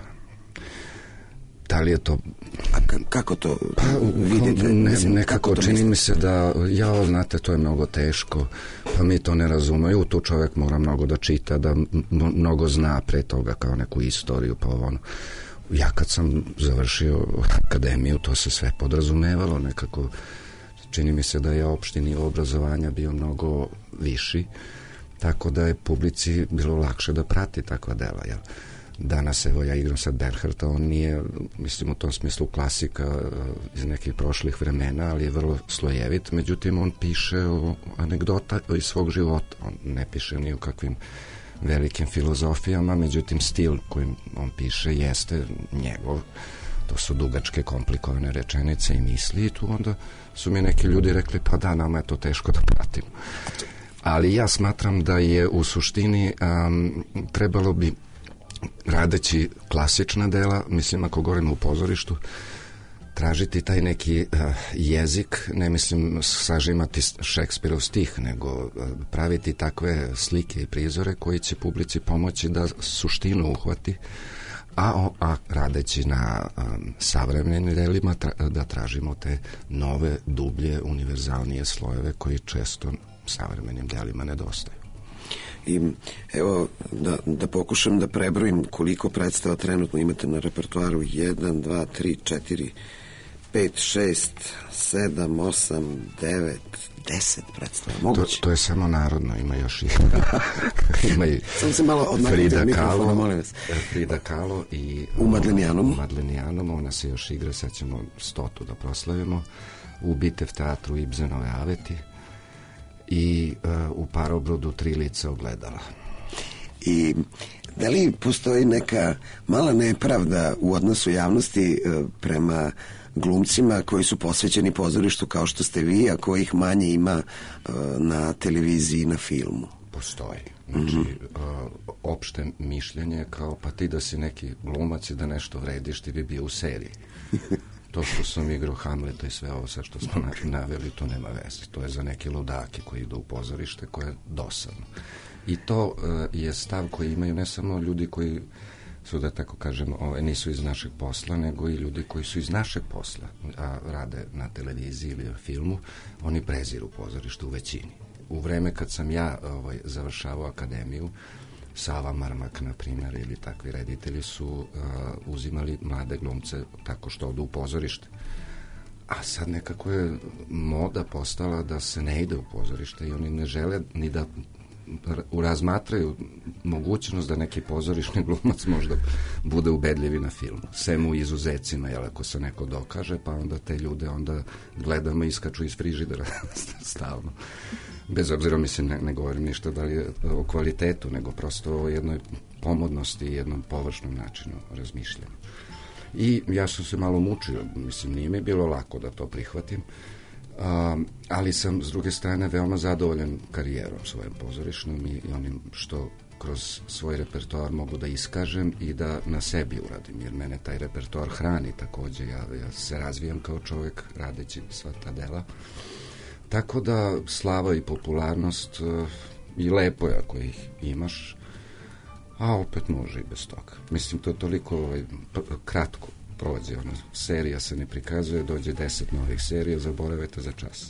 Da li je to... A kako to pa, vidite? Ne, Mislim, nekako to čini mislite? mi se da, ja, znate, to je mnogo teško, pa mi to ne razumemo. Tu čovjek mora mnogo da čita, da mnogo zna pre toga kao neku istoriju, pa ono. Ja kad sam završio akademiju, to se sve podrazumevalo nekako. Čini mi se da je opšti nivo obrazovanja bio mnogo viši, tako da je publici bilo lakše da prati takva dela, jel? Danas, evo, ja igram sad Bernharda, on nije, mislim, u tom smislu klasika iz nekih prošlih vremena, ali je vrlo slojevit, međutim, on piše o anegdota iz svog života, on ne piše ni o kakvim velikim filozofijama, međutim, stil kojim on piše jeste njegov, to su dugačke, komplikovane rečenice i misli i tu onda su mi neki ljudi rekli, pa da, nama je to teško da pratimo. Ali ja smatram da je u suštini um, trebalo bi radeći klasična dela, mislim ako govorimo u pozorištu, tražiti taj neki uh, jezik, ne mislim sažimati Šekspirov stih, nego uh, praviti takve slike i prizore koji će publici pomoći da suštinu uhvati, a, a radeći na um, savremenim delima tra, da tražimo te nove, dublje, univerzalnije slojeve koji često savremenim delima nedostaju. I evo, da, da pokušam da prebrojim koliko predstava trenutno imate na repertoaru. jedan, dva, tri, četiri, pet, šest, sedam, osam, devet, deset predstava. Moguće. To, to je samo narodno, ima još i... ima i Samo se malo odmaknite od mikrofona, molim vas. Frida Kahlo i... U Madlenijanom. U Madlenijanom, ona se još igra, sad ćemo stotu da proslavimo. U Bitev teatru Ibzenove Aveti. I uh, u Parobrodu Tri lica ogledala. I da li postoji neka mala nepravda u odnosu javnosti uh, prema glumcima koji su posvećeni pozorištu kao što ste vi, a kojih manje ima uh, na televiziji i na filmu? Postoji. Znači, mm-hmm. uh, opšte mišljenje kao pa ti da si neki glumac i da nešto vrediš, ti bi bio u seriji. To što sam igrao Hamleta i sve ovo sad što smo naveli, to nema veze. To je za neke ludake koji idu u pozorište, koje je dosadno. I to uh, je stav koji imaju ne samo ljudi koji su, da tako kažem, ove, nisu iz našeg posla, nego i ljudi koji su iz našeg posla, a rade na televiziji ili na filmu, oni preziru pozorište u većini. U vreme kad sam ja ovaj, završavao akademiju, Sava Marmak, na primjer, ili takvi reditelji su uh, uzimali mlade glumce tako što odu u pozorište. A sad nekako je moda postala da se ne ide u pozorište i oni ne žele ni da razmatraju mogućnost da neki pozorišni glumac možda bude ubedljiv i na filmu. Sem u izuzecima, jel, ako se neko dokaže, pa onda te ljude onda gledamo i iskaču iz frižidera stalno. Bez obzira, mislim, ne, ne govorim ništa da li je o kvalitetu, nego prosto o jednoj pomodnosti i jednom površnom načinu razmišljanja. I ja sam se malo mučio, mislim, nije mi bilo lako da to prihvatim, um, ali sam, s druge strane, veoma zadovoljan karijerom svojom pozorišnom i, i onim što kroz svoj repertoar mogu da iskažem i da na sebi uradim, jer mene taj repertoar hrani takođe, ja, ja se razvijam kao čovjek radeći sva ta dela. Tako da slava i popularnost uh, i lepo je ako ih imaš, a opet može i bez toga. Mislim, to toliko ovaj, kratko prođe, ono, serija se ne prikazuje, dođe deset novih serija, zaboravite za čas.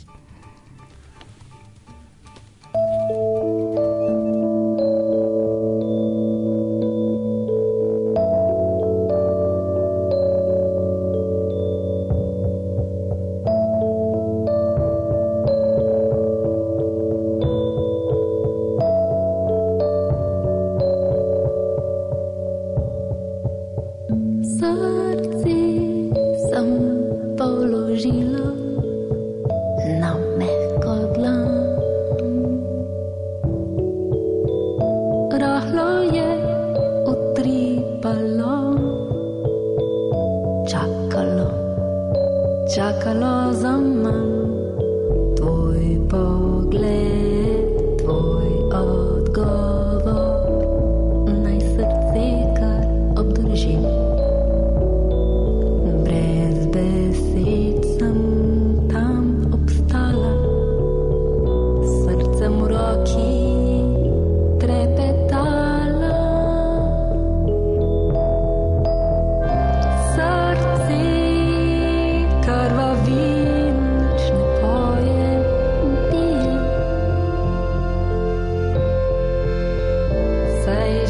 Tvoj pogled, tvoj odgovor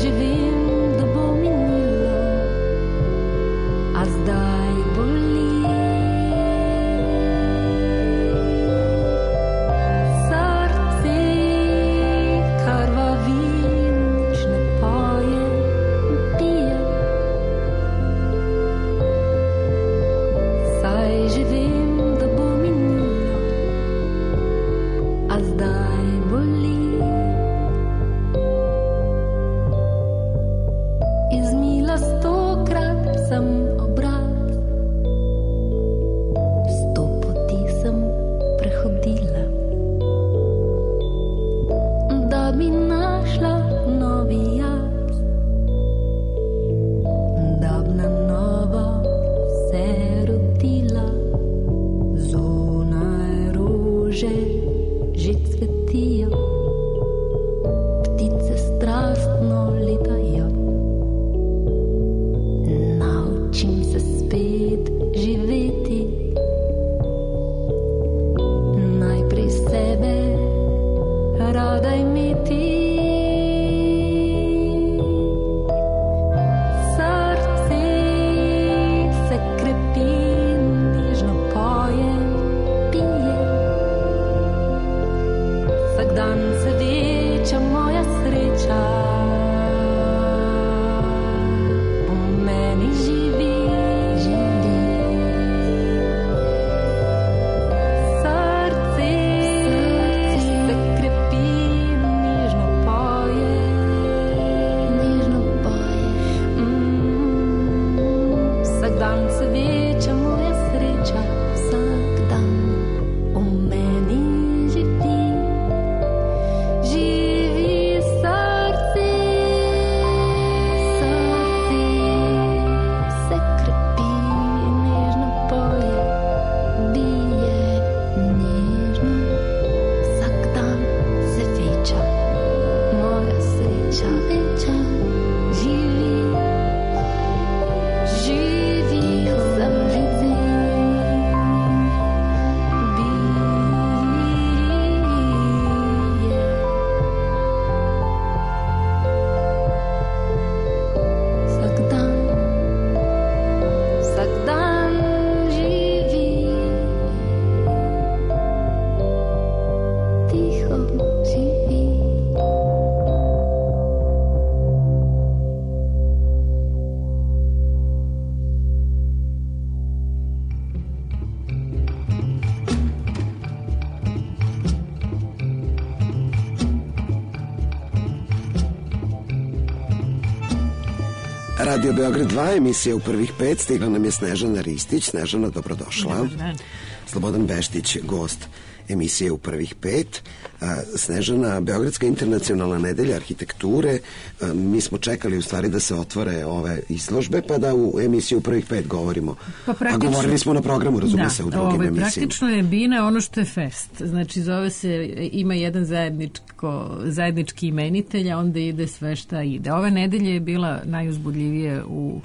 Radio Beograd dva, emisija u prvih pet, stigla nam je Snežana Ristić. Snežana, dobrodošla. Slobodan Beštić, gost emisije u prvih pet. Snežana, Beogradska internacionalna nedelja arhitekture. Mi smo čekali u stvari da se otvore ove izložbe, pa da u emisiji u prvih pet govorimo. Pa a govorili smo na programu, razume da, se, u drugim ovaj, emisijama. Praktično je Bina ono što je fest. Znači, zove se, ima jedan zajedničko, zajednički imenitelj, a onda ide sve šta ide. Ove nedelje je bila najuzbudljivije u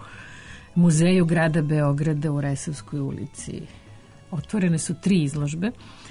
muzeju grada Beograda u Resavskoj ulici. Otvorene su tri izložbe.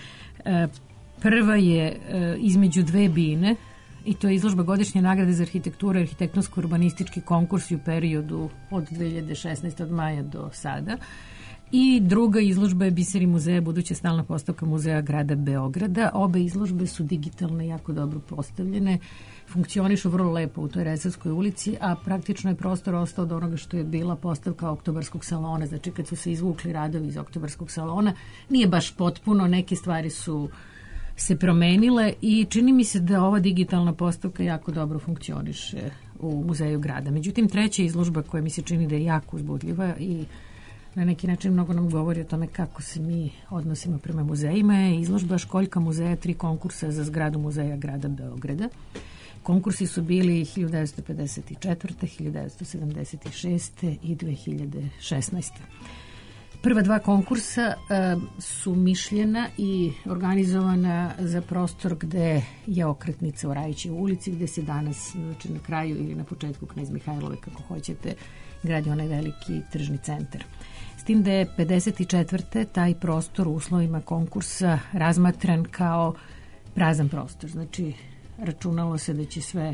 Prva je između dve bine i to je izložba godišnje nagrade za arhitekturu i arhitektonsko-urbanistički konkurs u periodu od dve hiljade šesnaeste. od maja do sada. I druga izložba je Biseri muzeja, buduća stalna postavka muzeja grada Beograda. Obe izložbe su digitalne, jako dobro postavljene, funkcionišu vrlo lepo u toj Resavskoj ulici, a praktično je prostor ostao od onoga što je bila postavka Oktobarskog salona. Znači, kad su se izvukli radovi iz Oktobarskog salona, nije baš potpuno, neke stvari su se promenile i čini mi se da ova digitalna postavka jako dobro funkcioniše u muzeju grada. Međutim, treća izložba koja mi se čini da je jako uzbudljiva i na neki način mnogo nam govori o tome kako se mi odnosimo prema muzejima je izložba Školjka muzeja, tri konkursa za zgradu muzeja grada Beograda. Konkursi su bili hiljadu devetsto pedeset četvrte. hiljadu devetsto sedamdeset šeste. i dve hiljade šesnaeste. Prva dva konkursa uh, su mišljena i organizovana za prostor gde je okretnica u Rajićevoj ulici, gde se danas, znači na kraju ili na početku Knez Mihajlove, kako hoćete, gradi onaj veliki tržni centar. S tim da je pedeset četvrte. taj prostor u uslovima konkursa razmatran kao prazan prostor. Znači, računalo se da će sve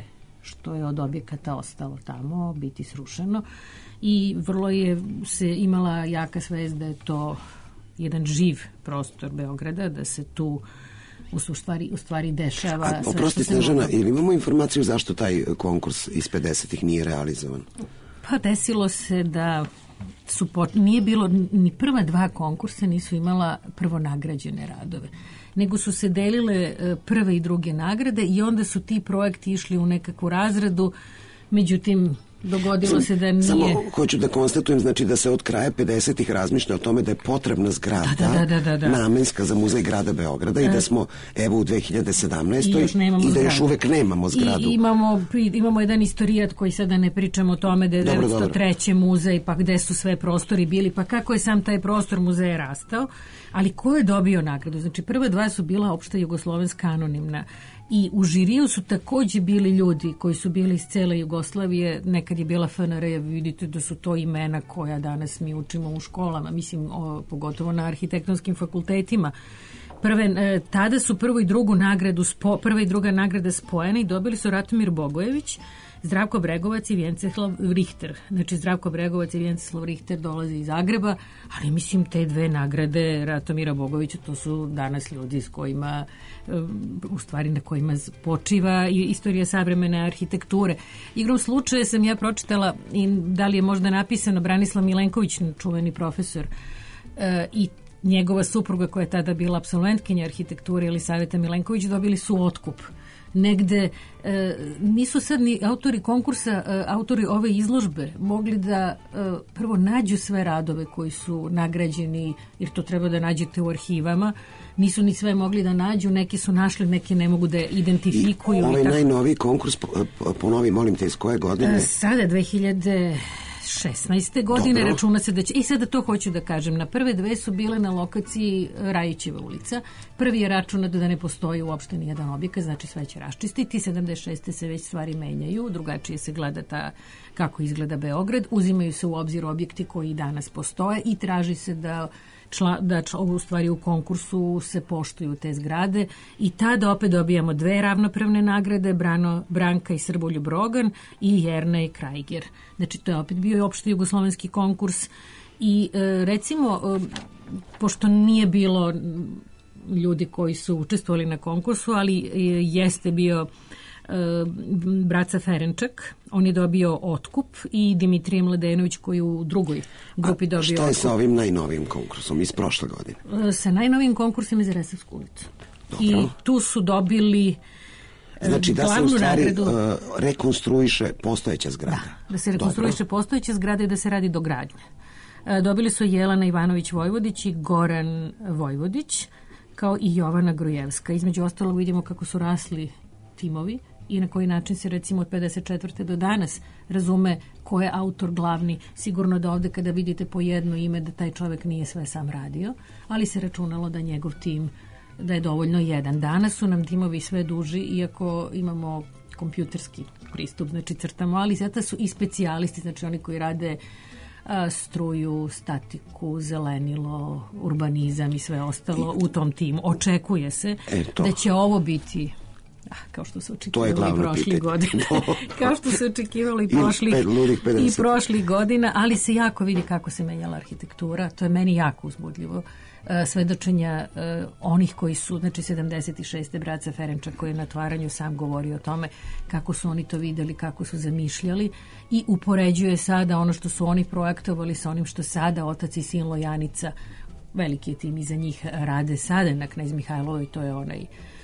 što je od objekata ostalo tamo biti srušeno i vrlo je se imala jaka svest da je to jedan živ prostor Beograda, da se tu u stvari, u stvari dešava. A, oprosti, Snežana, ili imamo informaciju zašto taj konkurs iz pedesetih nije realizovan? Pa desilo se da su pot, nije bilo, ni prva dva konkursa nisu imala prvo nagrađene radove, nego su se delile prve i druge nagrade i onda su ti projekti išli u nekakvu razradu, međutim dogodilo se da nije... Samo hoću da konstatujem, znači da se od kraja pedesetih razmišlja o tome da je potrebna zgrada da, da, da, da, da. namenska za muzej grada Beograda i da smo evo u dve hiljade sedamnaestoj. i, i da još uvek nemamo zgradu. I imamo, imamo jedan istorijat koji sada ne pričamo o tome da je devetsto treći muzej, pa gde su sve prostori bili, pa kako je sam taj prostor muzeja rastao, ali ko je dobio nagradu? Znači prva dva su bila opšta jugoslovenska anonimna. I u žiriju su takođe bili ljudi koji su bili iz cele Jugoslavije, nekad je bila F N R, vidite da su to imena koja danas mi učimo u školama, mislim o, pogotovo na arhitektonskim fakultetima. Prve, e, tada su prvu i drugu nagradu, spo, prva i druga nagrada spojene i dobili su Ratomir Bogojević, Zdravko Bregovac i Vjenceslav Richter. Znači Zdravko Bregovac i Vjenceslav Richter dolaze iz Zagreba, ali mislim te dve nagrade Ratomira Bogovića, to su danas ljudi s kojima, u stvari na kojima počiva i istorija savremene arhitekture. Igrom slučaja sam ja pročitala, i da li je možda napisano, Branislav Milenković, čuveni profesor, i njegova supruga koja je tada bila apsolventkinja arhitekture, Elisaveta Milenković, dobili su otkup. Negde e, nisu sad ni autori konkursa, e, autori ove izložbe mogli da e, prvo nađu sve radove koji su nagrađeni, jer to treba da nađete u arhivama, nisu ni sve mogli da nađu, neki su našli, neki ne mogu da identifikuju. I ovaj i tako. Najnoviji konkurs, ponovi, molim te, iz koje godine? E, sada, dve hiljade šesnaeste godine. Dobro. Računa se da će, i sada to hoću da kažem, na prve dve su bile na lokaciji Rajićeva ulica. Prvi je računat da ne postoji uopšte nijedan objekat, znači sve će raščistiti. sedamdeset šeste se već stvari menjaju, drugačije se gleda ta, kako izgleda Beograd, uzimaju se u obzir objekti koji danas postoje i traži se da Čla, da u stvari u konkursu se poštuju te zgrade i tada opet dobijamo dve ravnopravne nagrade, Brano, Branka i Srboljub Rogan i Jerna i Krajger. Znači to je opet bio opšti jugoslovenski konkurs i e, recimo, e, pošto nije bilo ljudi koji su učestvovali na konkursu, ali e, jeste bio Braca Ferenčak, on je dobio otkup i Dimitrije Mladenović koji u drugoj grupi dobio otkup. A šta je sa ovim najnovijim konkursom iz prošle godine? Sa najnovijim konkursima iz Resavsku ulicu. I tu su dobili znači da se u stvari nagradu, uh, rekonstruiše postojeća zgrada. Da, da se rekonstruiše Dobro. postojeća zgrada i da se radi dogradnja. Dobili su Jelena Ivanović Vojvodić i Goran Vojvodić, kao i Jovana Grujevska. Između ostalog vidimo kako su rasli timovi i na koji način se recimo od pedeset četvrte do danas razume ko je autor glavni. Sigurno da ovde kada vidite po jedno ime da taj čovek nije sve sam radio, ali se računalo da njegov tim, da je dovoljno jedan. Danas su nam timovi sve duži, iako imamo kompjuterski pristup, znači crtamo, ali sada su i specijalisti, znači oni koji rade a, struju, statiku, zelenilo, urbanizam i sve ostalo u tom timu. Očekuje se Eto. da će ovo biti Ah, kao što su očekivali i prošli godine. kao što su očekivali i prošli, i prošli godina, ali se jako vidi kako se menjala arhitektura. To je meni jako uzbudljivo. Svedočenja uh, onih koji su, znači sedamdeset šeste Braca Ferenčak koji je na otvaranju sam govorio o tome kako su oni to videli, kako su zamišljali i upoređuje sada ono što su oni projektovali sa onim što sada otac i sin Lojanica, veliki tim iza njih rade sada na Knez Mihajlovoj, to je onaj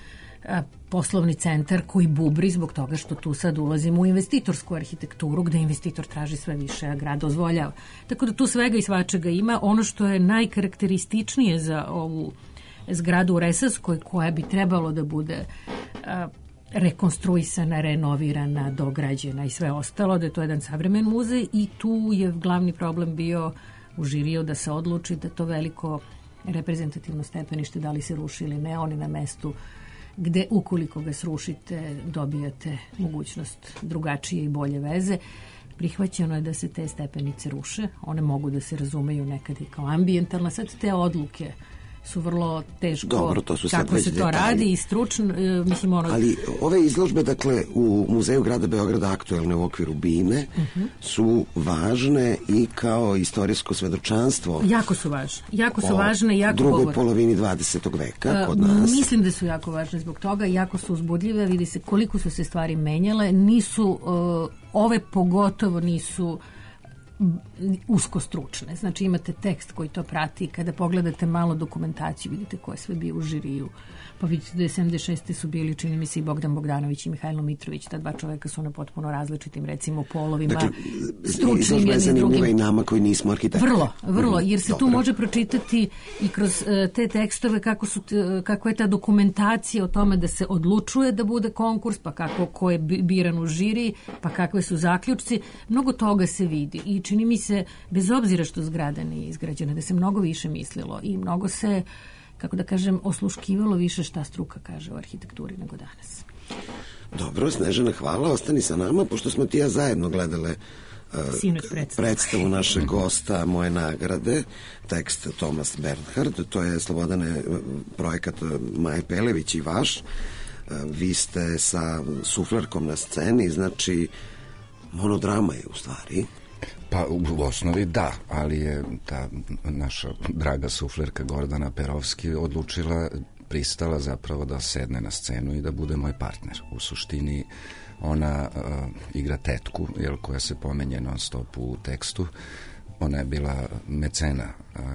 poslovni centar koji bubri zbog toga što tu sad ulazimo u investitorsku arhitekturu gde investitor traži sve više, a grad dozvoljava. Tako da tu svega i svačega ima. Ono što je najkarakterističnije za ovu zgradu u Resavskoj, koja bi trebalo da bude a, rekonstruisana, renovirana, dograđena i sve ostalo, da je to jedan savremen muzej i tu je glavni problem bio u žiriju da se odluči da to veliko reprezentativno stepenište da li se ruši ili ne, oni na mestu gde ukoliko ga srušite dobijate mogućnost drugačije i bolje veze. Prihvaćeno je da se te stepenice ruše, one mogu da se razumeju nekad i kao ambijentalna. Sad te odluke su vrlo teško. Dobro, to su sad kako već se to detalji. radi i stručno, e, mislim ono... Ali ove izložbe, dakle, u Muzeju grada Beograda aktuelne u okviru Bine uh-huh. su važne i kao istorijsko svedočanstvo. Jako su važne. Jako su važne i jako drugoj govore. polovini dvadesetog veka Uh, kod nas. Mislim da su jako važne zbog toga, jako su uzbudljive, vidi se koliko su se stvari menjale, nisu, uh, ove pogotovo nisu usko stručne. Znači imate tekst koji to prati. Kada pogledate malo dokumentaciju, vidite ko je sve bio u žiriju. Pa vidite da je sedamdeset šeste su bili, čini mi se, i Bogdan Bogdanović i Mihajlo Mitrović. Ta dva čoveka su na potpuno različitim, recimo, polovima. Dakle, stručnim jednim drugim. I nama koji nismo arhitekti. Vrlo, vrlo, jer se Dobro. tu može pročitati i kroz uh, te tekstove kako, su, uh, kako je ta dokumentacija o tome da se odlučuje da bude konkurs, pa kako ko je biran u žiri, pa kakve su zaključci. Mnogo toga se vidi i čini mi se, bez obzira što zgrada nije izgrađena, da se mnogo više mislilo i mnogo se, kako da kažem, osluškivalo više šta struka kaže o arhitekturi nego danas. Dobro, Snežana, hvala. Ostani sa nama, pošto smo ti ja zajedno gledale uh, predstavu. predstavu našeg gosta Moje nagrade, tekst Tomas Bernhard, to je Slobodane projekat Maje Pelević i vaš. Uh, vi ste sa suflerkom na sceni, znači monodrama je u stvari. Pa u osnovi da, ali je ta naša draga suflerka Gordana Perovski odlučila, pristala zapravo da sedne na scenu i da bude moj partner. U suštini ona uh, igra tetku, jel, koja se pomenje non stop u tekstu. Ona je bila mecena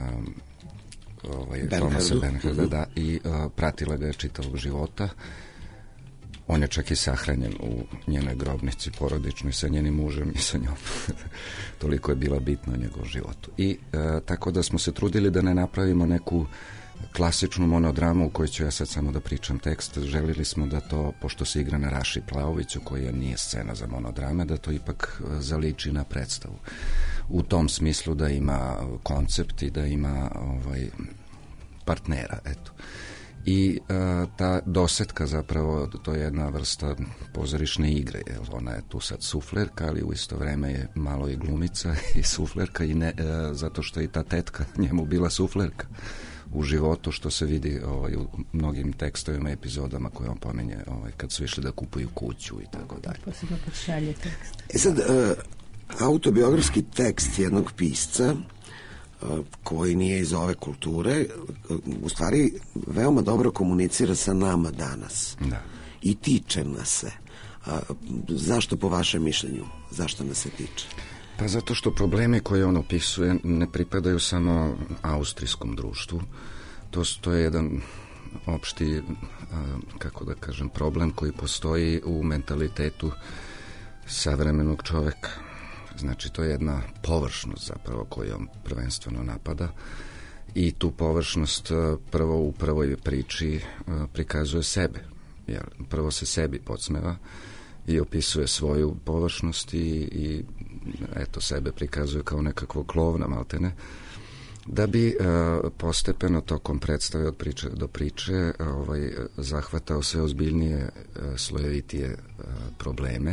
uh, ovaj, Tomasa Bernharda, da, i uh, pratila ga je čitavog života. On je čak i sahranjen u njenoj grobnici porodičnoj sa njenim mužem i sa njom. Toliko je bila bitna u njegovom životu. I e, tako da smo se trudili da ne napravimo neku klasičnu monodramu u kojoj ću ja sad samo da pričam tekst. Želili smo da to, pošto se igra na Raši Plaoviću, koja nije scena za monodrame, da to ipak zaliči na predstavu. U tom smislu da ima koncept i da ima ovaj, partnera, eto. I uh, ta dosetka zapravo, to je jedna vrsta pozorišne igre, jer ona je tu sad suflerka, ali u isto vreme je malo i glumica i suflerka, i ne, uh, zato što je i ta tetka njemu bila suflerka u životu, što se vidi ovaj, u mnogim tekstovima, epizodama koje on pominje, ovaj, kad su išli da kupuju kuću i tako dalje. Posebno kad šalje tekst. E sad, uh, autobiografski tekst jednog pisca koji nije iz ove kulture, u stvari veoma dobro komunicira sa nama danas. Da. I tiče nas se. A, zašto po vašem mišljenju? Zašto nas se tiče? Pa zato što probleme koje on opisuje ne pripadaju samo austrijskom društvu. To, to je jedan opšti, a, kako da kažem, problem koji postoji u mentalitetu savremenog čoveka. Znači, to je jedna površnost zapravo koju on prvenstveno napada i tu površnost prvo u prvoj priči prikazuje sebe. Jer prvo se sebi podsmeva i opisuje svoju površnost i, i eto, sebe prikazuje kao nekakvo klovna maltene, da bi uh, postepeno tokom predstave od priče do priče ovaj, zahvatao sve ozbiljnije, uh, slojevitije uh, probleme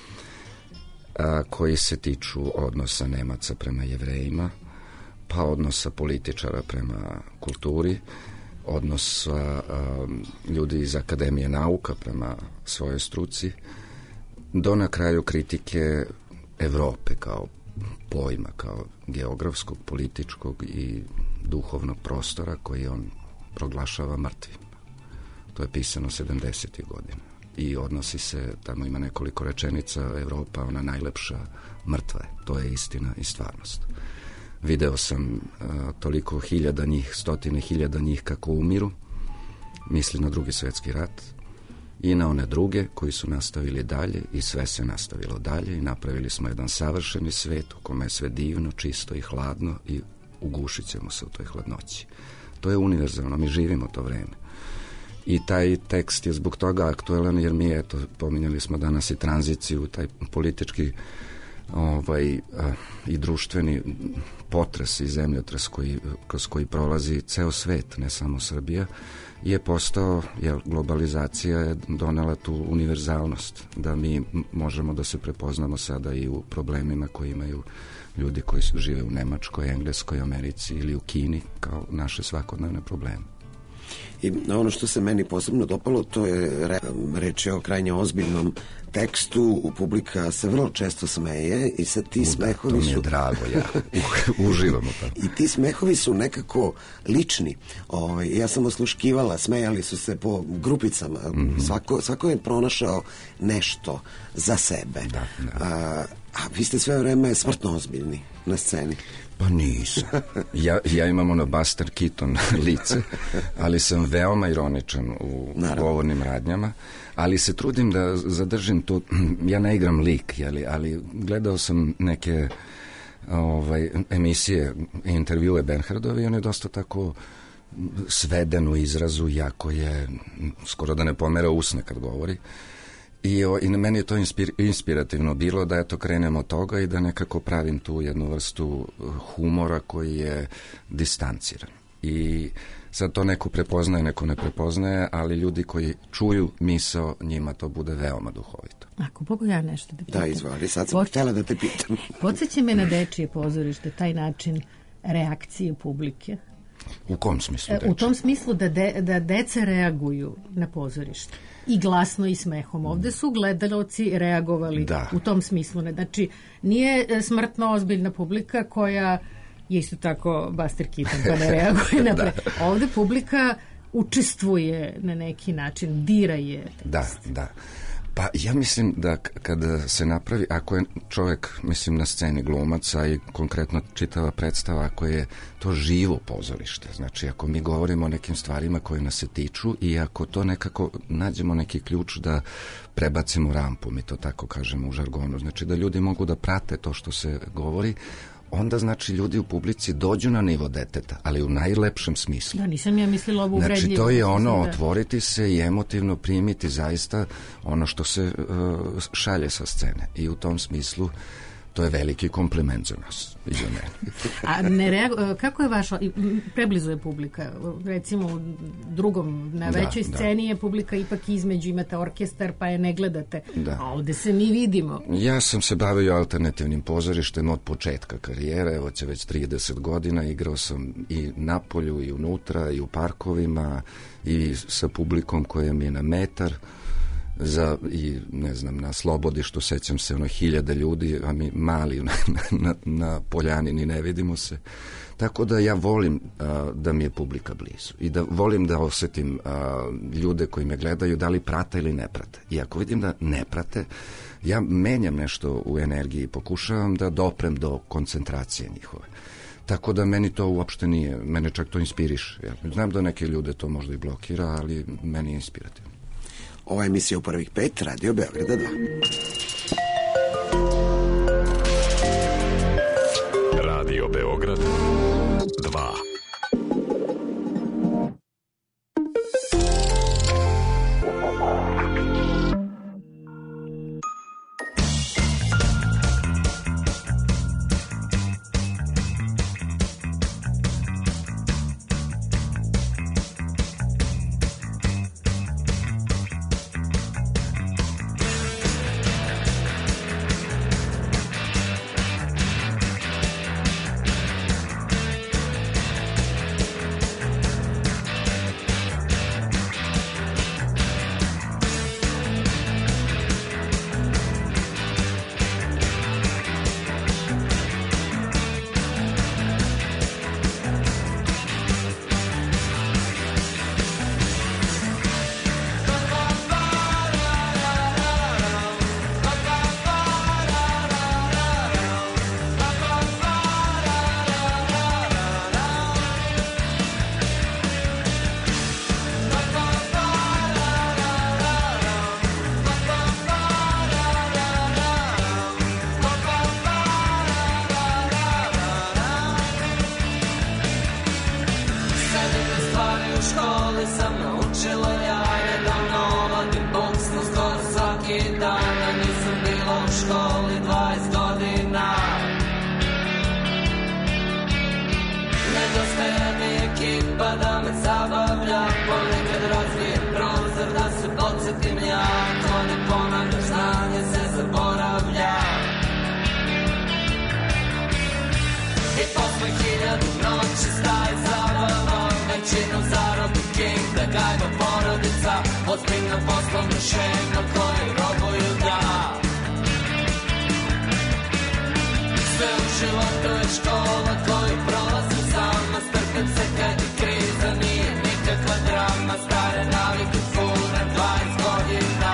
a, koji se tiču odnosa Nemaca prema Jevrejima, pa odnosa političara prema kulturi, odnosa a, ljudi iz Akademije nauka prema svojoj struci, do na kraju kritike Evrope kao pojma, kao geografskog, političkog i duhovnog prostora koji on proglašava mrtvim. To je pisano sedamdesetih godina. I odnosi se, tamo ima nekoliko rečenica, Evropa, ona najlepša, mrtva je. To je istina i stvarnost. Video sam uh, toliko hiljada njih, stotine hiljada njih kako umiru, misli na Drugi svjetski rat, i na one druge koji su nastavili dalje i sve se nastavilo dalje i napravili smo jedan savršeni svet u kome je sve divno, čisto i hladno i ugušit ćemo se u toj hladnoći. To je univerzalno, mi živimo to vreme. I taj tekst je zbog toga aktuelan, jer mi, eto, pominjali smo danas i tranziciju, taj politički ovaj, a, i društveni potres i zemljotres koji, kroz koji prolazi ceo svet, ne samo Srbija, je postao, jel, globalizacija je donela tu univerzalnost, da mi možemo da se prepoznamo sada i u problemima koji imaju ljudi koji žive u Nemačkoj, Engleskoj, Americi ili u Kini kao naše svakodnevne probleme. I ono što se meni posebno dopalo, to je re, reč je o krajnje ozbiljnom tekstu, publika se vrlo često smeje i sad ti U, smehovi to mi je su... drago, ja uživamo tamo. I ti smehovi su nekako lični. Ovaj, ja sam osluškivala, smejali su se po grupicama. Mm-hmm. Svako, svako je pronašao nešto za sebe. Da, da. A, a vi ste sve vreme smrtno ozbiljni na sceni. Pa nisam. Ja, ja imam ono Buster Keaton lice, ali sam veoma ironičan u Naravno. govornim radnjama, ali se trudim da zadržim to, ja ne igram lik, jeli, ali gledao sam neke ovaj, emisije, intervjue Bernhardove i on je dosta tako sveden u izrazu, jako je, skoro da ne pomera usne kad govori. I, o, i na meni je to inspir, inspirativno bilo da eto krenem od toga i da nekako pravim tu jednu vrstu humora koji je distanciran. I sad to neko prepoznaje, neko ne prepoznaje, ali ljudi koji čuju misao, njima to bude veoma duhovito. Ako mogu ja nešto da pitam. Da, izvoli, sad sam Poč... htjela da te pitam. Podsjeća me na dečije pozorište, taj način reakcije publike. U kom smislu? U tom smislu da, de, da deca reaguju na pozorište. I glasno i smehom. Ovde su gledalci reagovali da. U tom smislu. Znači, nije smrtno ozbiljna publika koja je isto tako Buster Keaton pa ne reaguje napred. Da. Ovde publika učestvuje na neki način, dira je. Da, da. Pa ja mislim da kada se napravi, ako je čovjek, mislim na sceni glumaca i konkretno čitava predstava, ako je to živo pozorište, znači ako mi govorimo o nekim stvarima koje nas se tiču i ako to nekako nađemo neki ključ da prebacimo rampu, mi to tako kažemo u žargonu, znači da ljudi mogu da prate to što se govori, onda znači ljudi u publici dođu na nivo deteta, ali u najlepšem smislu. Da, nisam ja mislila ovo uvredljivo. Znači to je ono, da. otvoriti se i emotivno primiti zaista ono što se uh, šalje sa scene. I u tom smislu to je veliki kompliment za nas i za mene. A ne reago, kako je vaša, preblizu je publika, recimo u drugom, na većoj da, sceni da. Je publika ipak između, imate orkestar pa je ne gledate, da. A ovde se mi vidimo. Ja sam se bavio alternativnim pozorištem od početka karijere, evo će već trideset godina, igrao sam i na polju i unutra i u parkovima i sa publikom koja mi je na metar, za, i ne znam, na Slobodištu sećam se ono hiljade ljudi, a mi mali na, na, na Poljanini ne vidimo se, tako da ja volim a, da mi je publika blizu i da volim da osetim a, ljude koji me gledaju da li prate ili ne prate, i ako vidim da ne prate, ja menjam nešto u energiji, pokušavam da doprem do koncentracije njihove. Tako da meni to uopšte nije, mene čak to inspiriše. Ja znam da neke ljude to možda i blokira, ali meni je inspirativno. Ova emisija u prvih pet, Radio Beograda dva. Radio Beograd dva. Školi dvadeset godina mašina koje robuju da. Sve u životu je škola koju prolazim sama, strpim se kad je kriza, nije nikakva drama, stare navike furam dvadeset godina.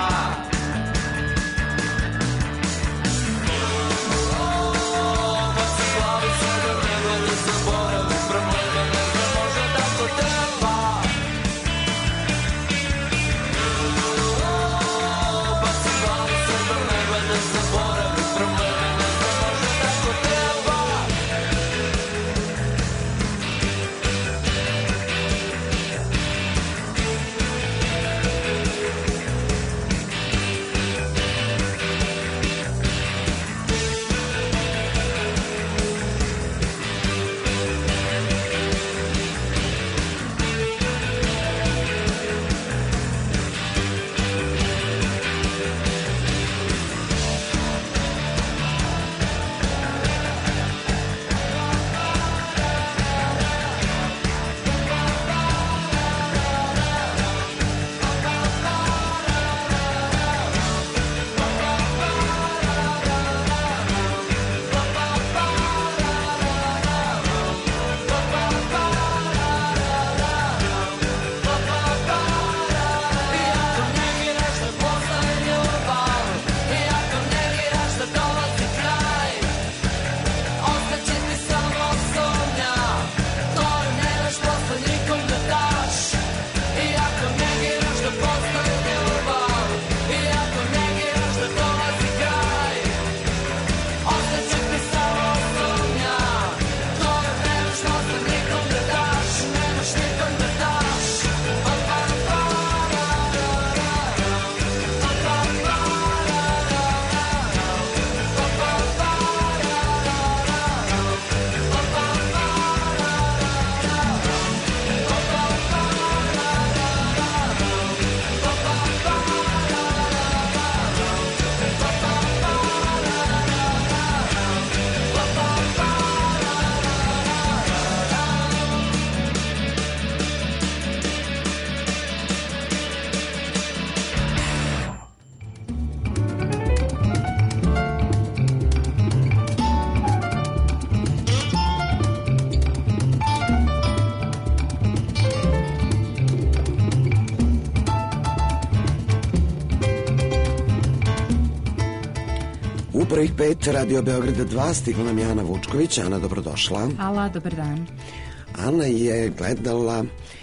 Prvih pet Radio Beograda dva, stigla nam je Ana Vučković. Ana, dobrodošla. Ala, dobar dan. Ana je gledala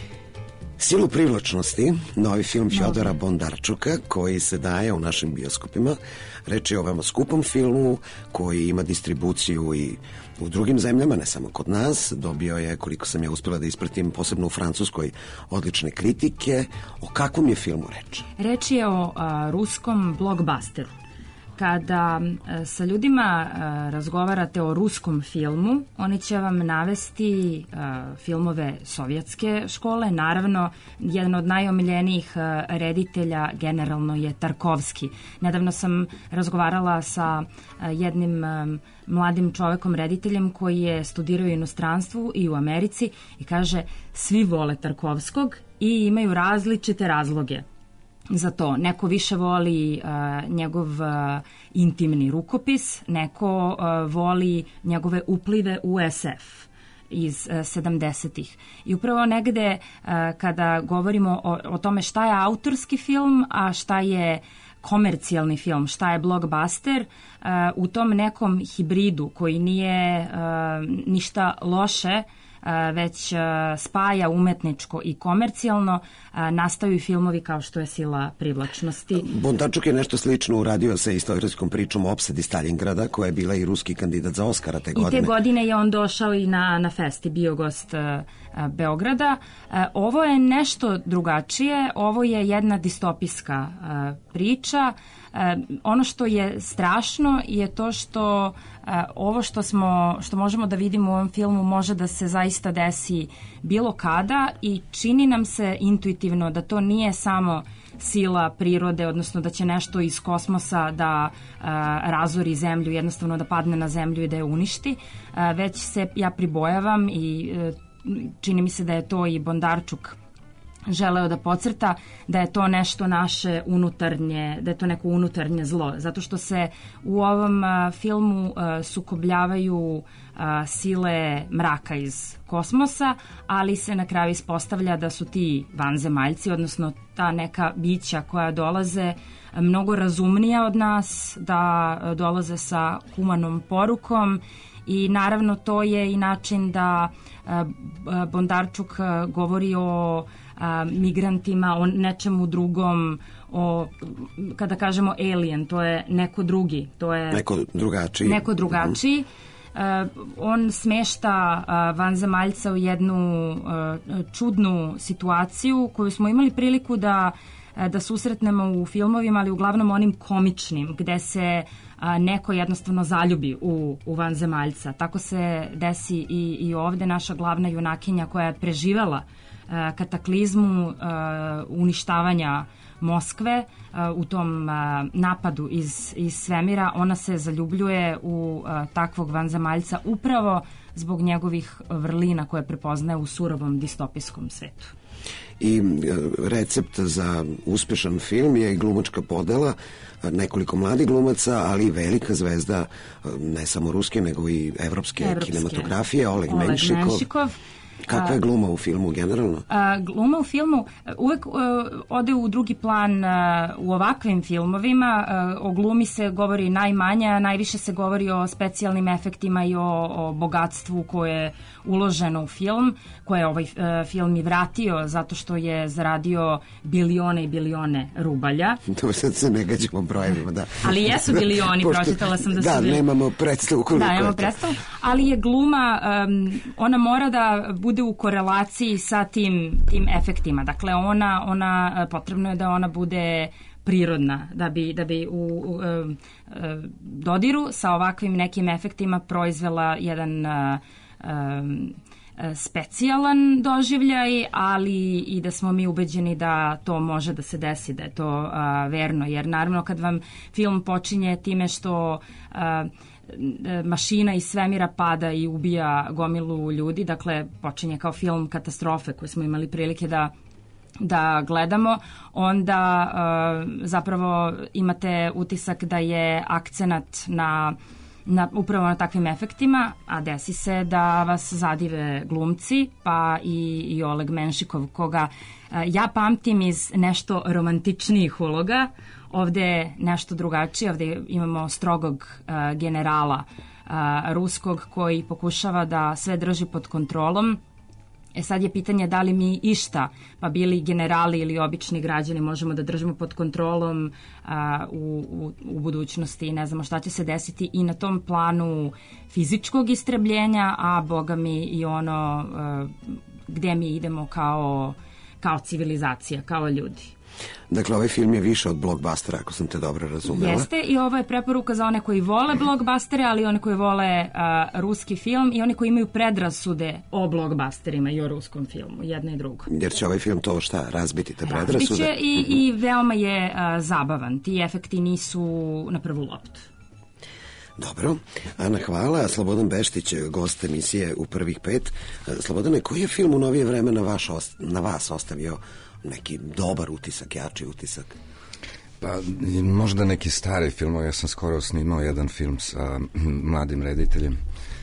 Silu privlačnosti, novi film Fjodora Bondarčuka koji se daje u našim bioskopima. Reč je o veoma skupom filmu koji ima distribuciju i u drugim zemljama, ne samo kod nas. Dobio je, koliko sam ja uspjela da ispratim, posebno u Francuskoj, odlične kritike. O kakvom je filmu reč? Reč je o a, ruskom blockbusteru. Kada sa ljudima razgovarate o ruskom filmu, oni će vam navesti filmove sovjetske škole. Naravno, jedan od najomiljenijih reditelja generalno je Tarkovski. Nedavno sam razgovarala sa jednim mladim čovekom, rediteljem koji je studirao u inostranstvu i u Americi i kaže svi vole Tarkovskog i imaju različite razloge za to. Neko više voli uh, njegov uh, intimni rukopis, neko uh, voli njegove uplive u es ef iz uh, sedamdesetih. I upravo negde uh, kada govorimo o, o tome šta je autorski film, a šta je komercijalni film, šta je blockbuster, uh, u tom nekom hibridu koji nije uh, ništa loše, već spaja umetničko i komercijalno, nastaju filmovi kao što je Sila privlačnosti. Bondarčuk je nešto slično uradio sa istorijskom pričom o opsadi Stalingrada, koja je bila i ruski kandidat za Oskara te godine. I te godine je on došao i na, na festi, bio gost Beograda. Ovo je nešto drugačije, ovo je jedna distopijska priča. Ono što je strašno je to što ovo što smo što možemo da vidimo u ovom filmu može da se zaista desi bilo kada i čini nam se intuitivno da to nije samo sila prirode, odnosno da će nešto iz kosmosa da a, razori zemlju, jednostavno da padne na zemlju i da je uništi, a, već se ja pribojavam i a, čini mi se da je to i Bondarčuk želeo da podcrta da je to nešto naše unutarnje, da je to neko unutarnje zlo, zato što se u ovom a, filmu a, sukobljavaju a, sile mraka iz kosmosa, ali se na kraju ispostavlja da su ti vanzemaljci, odnosno ta neka bića koja dolaze mnogo razumnija od nas, da dolaze sa humanom porukom i naravno to je i način da a, Bondarčuk govori o a, migrantima, o nečemu drugom, o, kada kažemo alien, to je neko drugi, to je neko drugačiji. Neko drugačiji. Uh, on smešta uh, vanzemaljca u jednu uh, čudnu situaciju koju smo imali priliku da, uh, da susretnemo u filmovima, ali uglavnom onim komičnim, gde se uh, neko jednostavno zaljubi u, u vanzemaljca. Tako se desi i, i ovde. Naša glavna junakinja koja je preživela uh, kataklizmu uh, uništavanja Moskve uh, u tom uh, napadu iz, iz svemira, ona se zaljubljuje u uh, takvog vanzemaljca upravo zbog njegovih vrlina koje prepoznaje u surovom distopijskom svetu. I recept za uspešan film je i glumačka podela, nekoliko mladih glumaca, ali i velika zvezda, ne samo ruske, nego i evropske, evropske. kinematografije, Oleg, Oleg Menšikov. Menšikov. Kakva je gluma u filmu generalno? A, gluma u filmu uvek uh, ode u drugi plan uh, u ovakvim filmovima. Uh, o glumi se govori najmanje, a najviše se govori o specijalnim efektima i o, o bogatstvu koje je uloženo u film, koje je ovaj uh, film i vratio zato što je zaradio bilione i bilione rubalja. To sad se ne gađamo brojevima, da. Ali jesu bilioni, Pošto, pročitala sam da su... Da, bili... nemamo predstavu koliko da, je nemamo predstavu, ali je gluma, um, ona mora da bude u korelaciji sa tim, tim efektima. Dakle, ona, ona, potrebno je da ona bude prirodna, da bi, da bi u, u, u dodiru sa ovakvim nekim efektima proizvela jedan uh, um, specijalan doživljaj, ali i da smo mi ubeđeni da to može da se desi, da je to uh, verno, jer naravno kad vam film počinje time što uh, mašina iz svemira pada i ubija gomilu ljudi, dakle počinje kao film katastrofe koje smo imali prilike da da gledamo, onda uh, zapravo imate utisak da je akcenat na, na upravo na takvim efektima, a desi se da vas zadive glumci, pa i, i Oleg Menšikov, koga uh, ja pamtim iz nešto romantičnijih uloga. Ovde je nešto drugačije, ovde imamo strogog uh, generala uh, ruskog koji pokušava da sve drži pod kontrolom. E sad je pitanje da li mi išta, pa bili generali ili obični građani, možemo da držimo pod kontrolom uh, u, u, u budućnosti. Ne znamo šta će se desiti i na tom planu fizičkog istrebljenja, a boga mi i ono uh, gde mi idemo kao, kao civilizacija, kao ljudi. Dakle, ovaj film je više od blockbustera, ako sam te dobro razumela. Jeste, i ovo je preporuka za one koji vole blockbustere, ali i one koji vole uh, ruski film i one koji imaju predrasude o blockbusterima i o ruskom filmu, jedno i drugo. Jer će ovaj film to šta, razbiti te predrasude? Razbiće i, mm-hmm. i veoma je uh, zabavan. Ti efekti nisu na prvu loptu. Dobro. Ana, hvala. Slobodan Beštić, gost emisije U prvih pet. Slobodane, koji je film u novije vreme na, vaš, na vas ostavio neki dobar utisak, jači utisak? Pa, možda neki stari film. Ja sam skoro snimao jedan film sa mladim rediteljem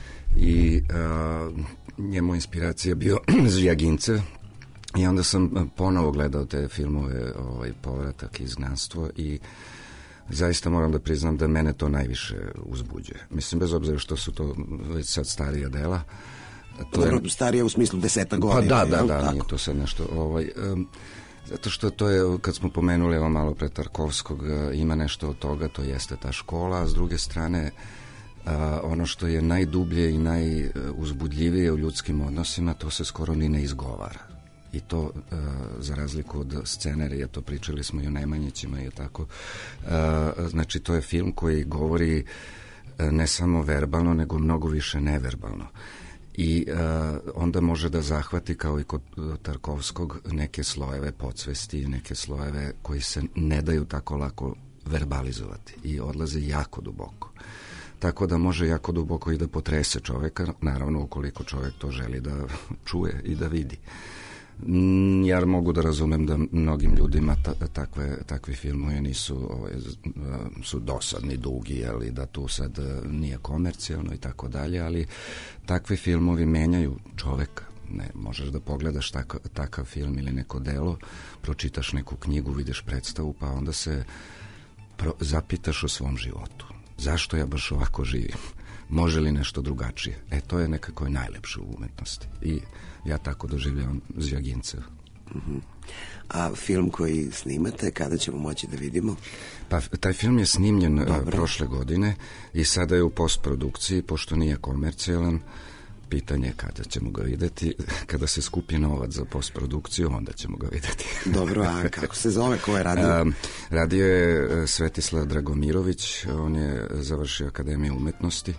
i a, njemu inspiracija bio Zvjagincev i onda sam ponovo gledao te filmove, ovaj, Povratak i Izgnanstvo, i zaista moram da priznam da mene to najviše uzbuđuje. Mislim, bez obzira što su to već sad starija dela. To je starija u smislu deseta godina. Pa da, da, da, da, nije to sad nešto. Ovaj, um, zato što to je, kad smo pomenuli evo malo pre Tarkovskog, ima nešto od toga, to jeste ta škola, a s druge strane a, ono što je najdublje i najuzbudljivije u ljudskim odnosima, to se skoro ni ne izgovara. I to, a, za razliku od scenarija, to pričali smo i o Nemanjićima i tako, a, znači to je film koji govori a, ne samo verbalno, nego mnogo više neverbalno. I uh, onda može da zahvati, kao i kod uh, Tarkovskog, neke slojeve podsvesti, neke slojeve koji se ne daju tako lako verbalizovati i odlaze jako duboko. Tako da može jako duboko i da potrese čoveka, naravno ukoliko čovek to želi da čuje i da vidi. Ja mogu da razumem da mnogim ljudima ta, takve, takve filmove nisu ovaj, su dosadni, dugi, ali da tu sad nije komercijalno i tako dalje, ali takvi filmovi menjaju čoveka. Ne, možeš da pogledaš takav, takav film ili neko delo, pročitaš neku knjigu, vidiš predstavu, pa onda se pro, zapitaš o svom životu. Zašto ja baš ovako živim? Može li nešto drugačije? E, to je nekako najlepše u umetnosti. I ja tako doživljavam Zjagincev. Uh-huh. A film koji snimate, kada ćemo moći da vidimo? Pa, taj film je snimljen Dobro. prošle godine i sada je u postprodukciji, pošto nije komercijalan. Pitanje je kada ćemo ga videti. Kada se skupi novac za postprodukciju, onda ćemo ga videti. Dobro, a kako se zove? Ko je radio? Um, radio je Svetislav Dragomirović, on je završio Akademiju umetnosti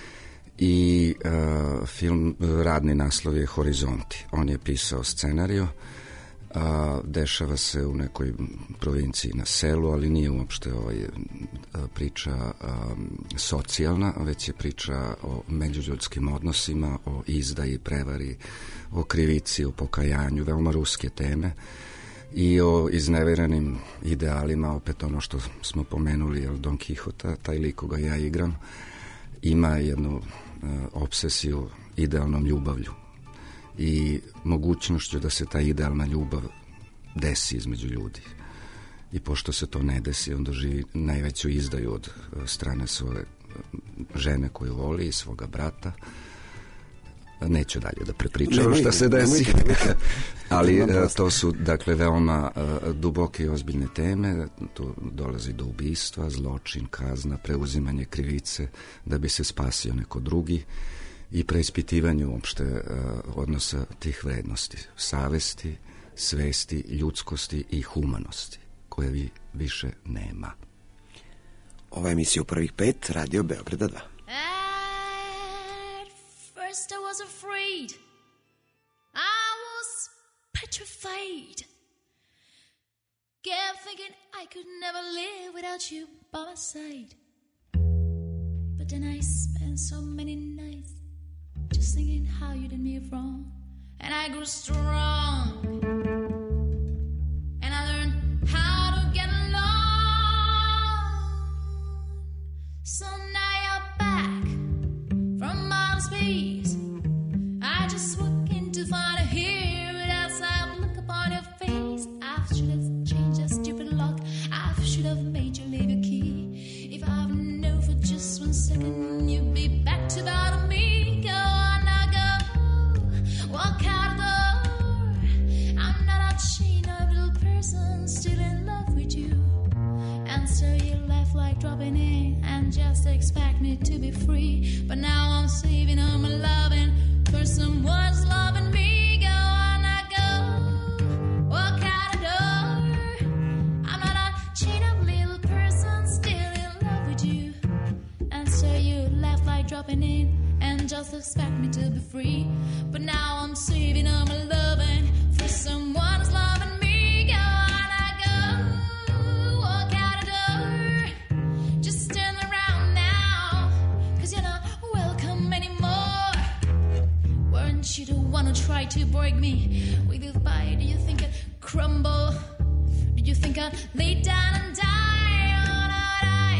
i uh, film, radni naslov je Horizonti. On je pisao scenariju, uh, dešava se u nekoj provinciji na selu, ali nije uopšte ovaj, priča um, socijalna, već je priča o međuljudskim odnosima, o izdaji, prevari, o krivici, o pokajanju, veoma ruske teme i o izneverenim idealima, opet ono što smo pomenuli, jel, Don Quixota, taj lik koga ja igram, ima jednu uh, obsesiju idealnom ljubavlju i mogućnošću da se ta idealna ljubav desi između ljudi. I pošto se to ne desi, on doživi najveću izdaju od strane svoje žene koju voli i svoga brata. Neću dalje da prepričam šta se desi. Ali to su, dakle, veoma uh, duboke i ozbiljne teme. Tu dolazi do ubistva, zločin, kazna, preuzimanje krivice da bi se spasio neko drugi i preispitivanju uopšte uh, odnosa tih vrednosti. Savesti, svesti, ljudskosti i humanosti, koje vi više nema. Ova emisija u prvih pet, Radio Beograda dva. At first I was afraid, I was petrified, kept thinking I could never live without you by my side. But then I spent so many nights just thinking how you did me wrong, and I grew strong, and I learned how to get along. So now you're back from outer space. I just walk in to find a here without sight. Look upon your face. I should have changed that stupid lock. I should have made you leave your key. If I've known for just one second you'd be back to bother me. Go on now, go. Walk out the door. I'm not a chain of little person still in love with you. And so you left like dropping in and just expect me to be free. But now I'm saving all my loving for someone's loving me. Go on now, go. Walk out the door. I'm not a chain of little person still in love with you. And so you left like dropping in and just expect me to be free. But now I'm saving all my loving for someone who's loving me. Go on, I go. Walk out the door. Just turn around now, cause you're not welcome anymore. Weren't you the one who tried to break me with your bite? Do you think I'd crumble? Did you think I'd lay down and die? Oh, no, die.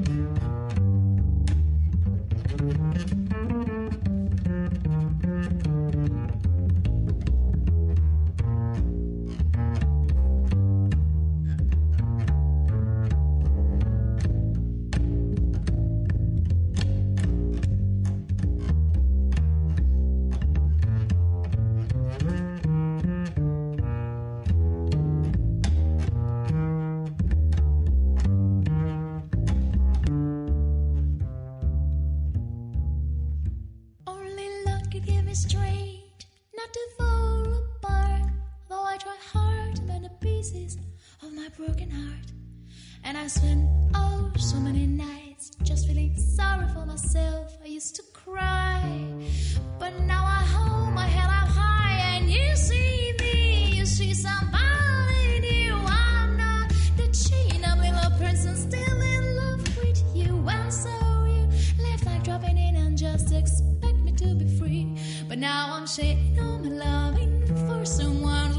Straight, not to fall apart. Though I try hard to mend the pieces of my broken heart. And I spent oh so many nights just feeling sorry for myself. I used to cry, but now I hold my head up high and you see me, you see somebody new. I'm not the chain of little person still in love with you. And so you left like dropping in and just expect me to be free. But now I'm shaking all my loving for someone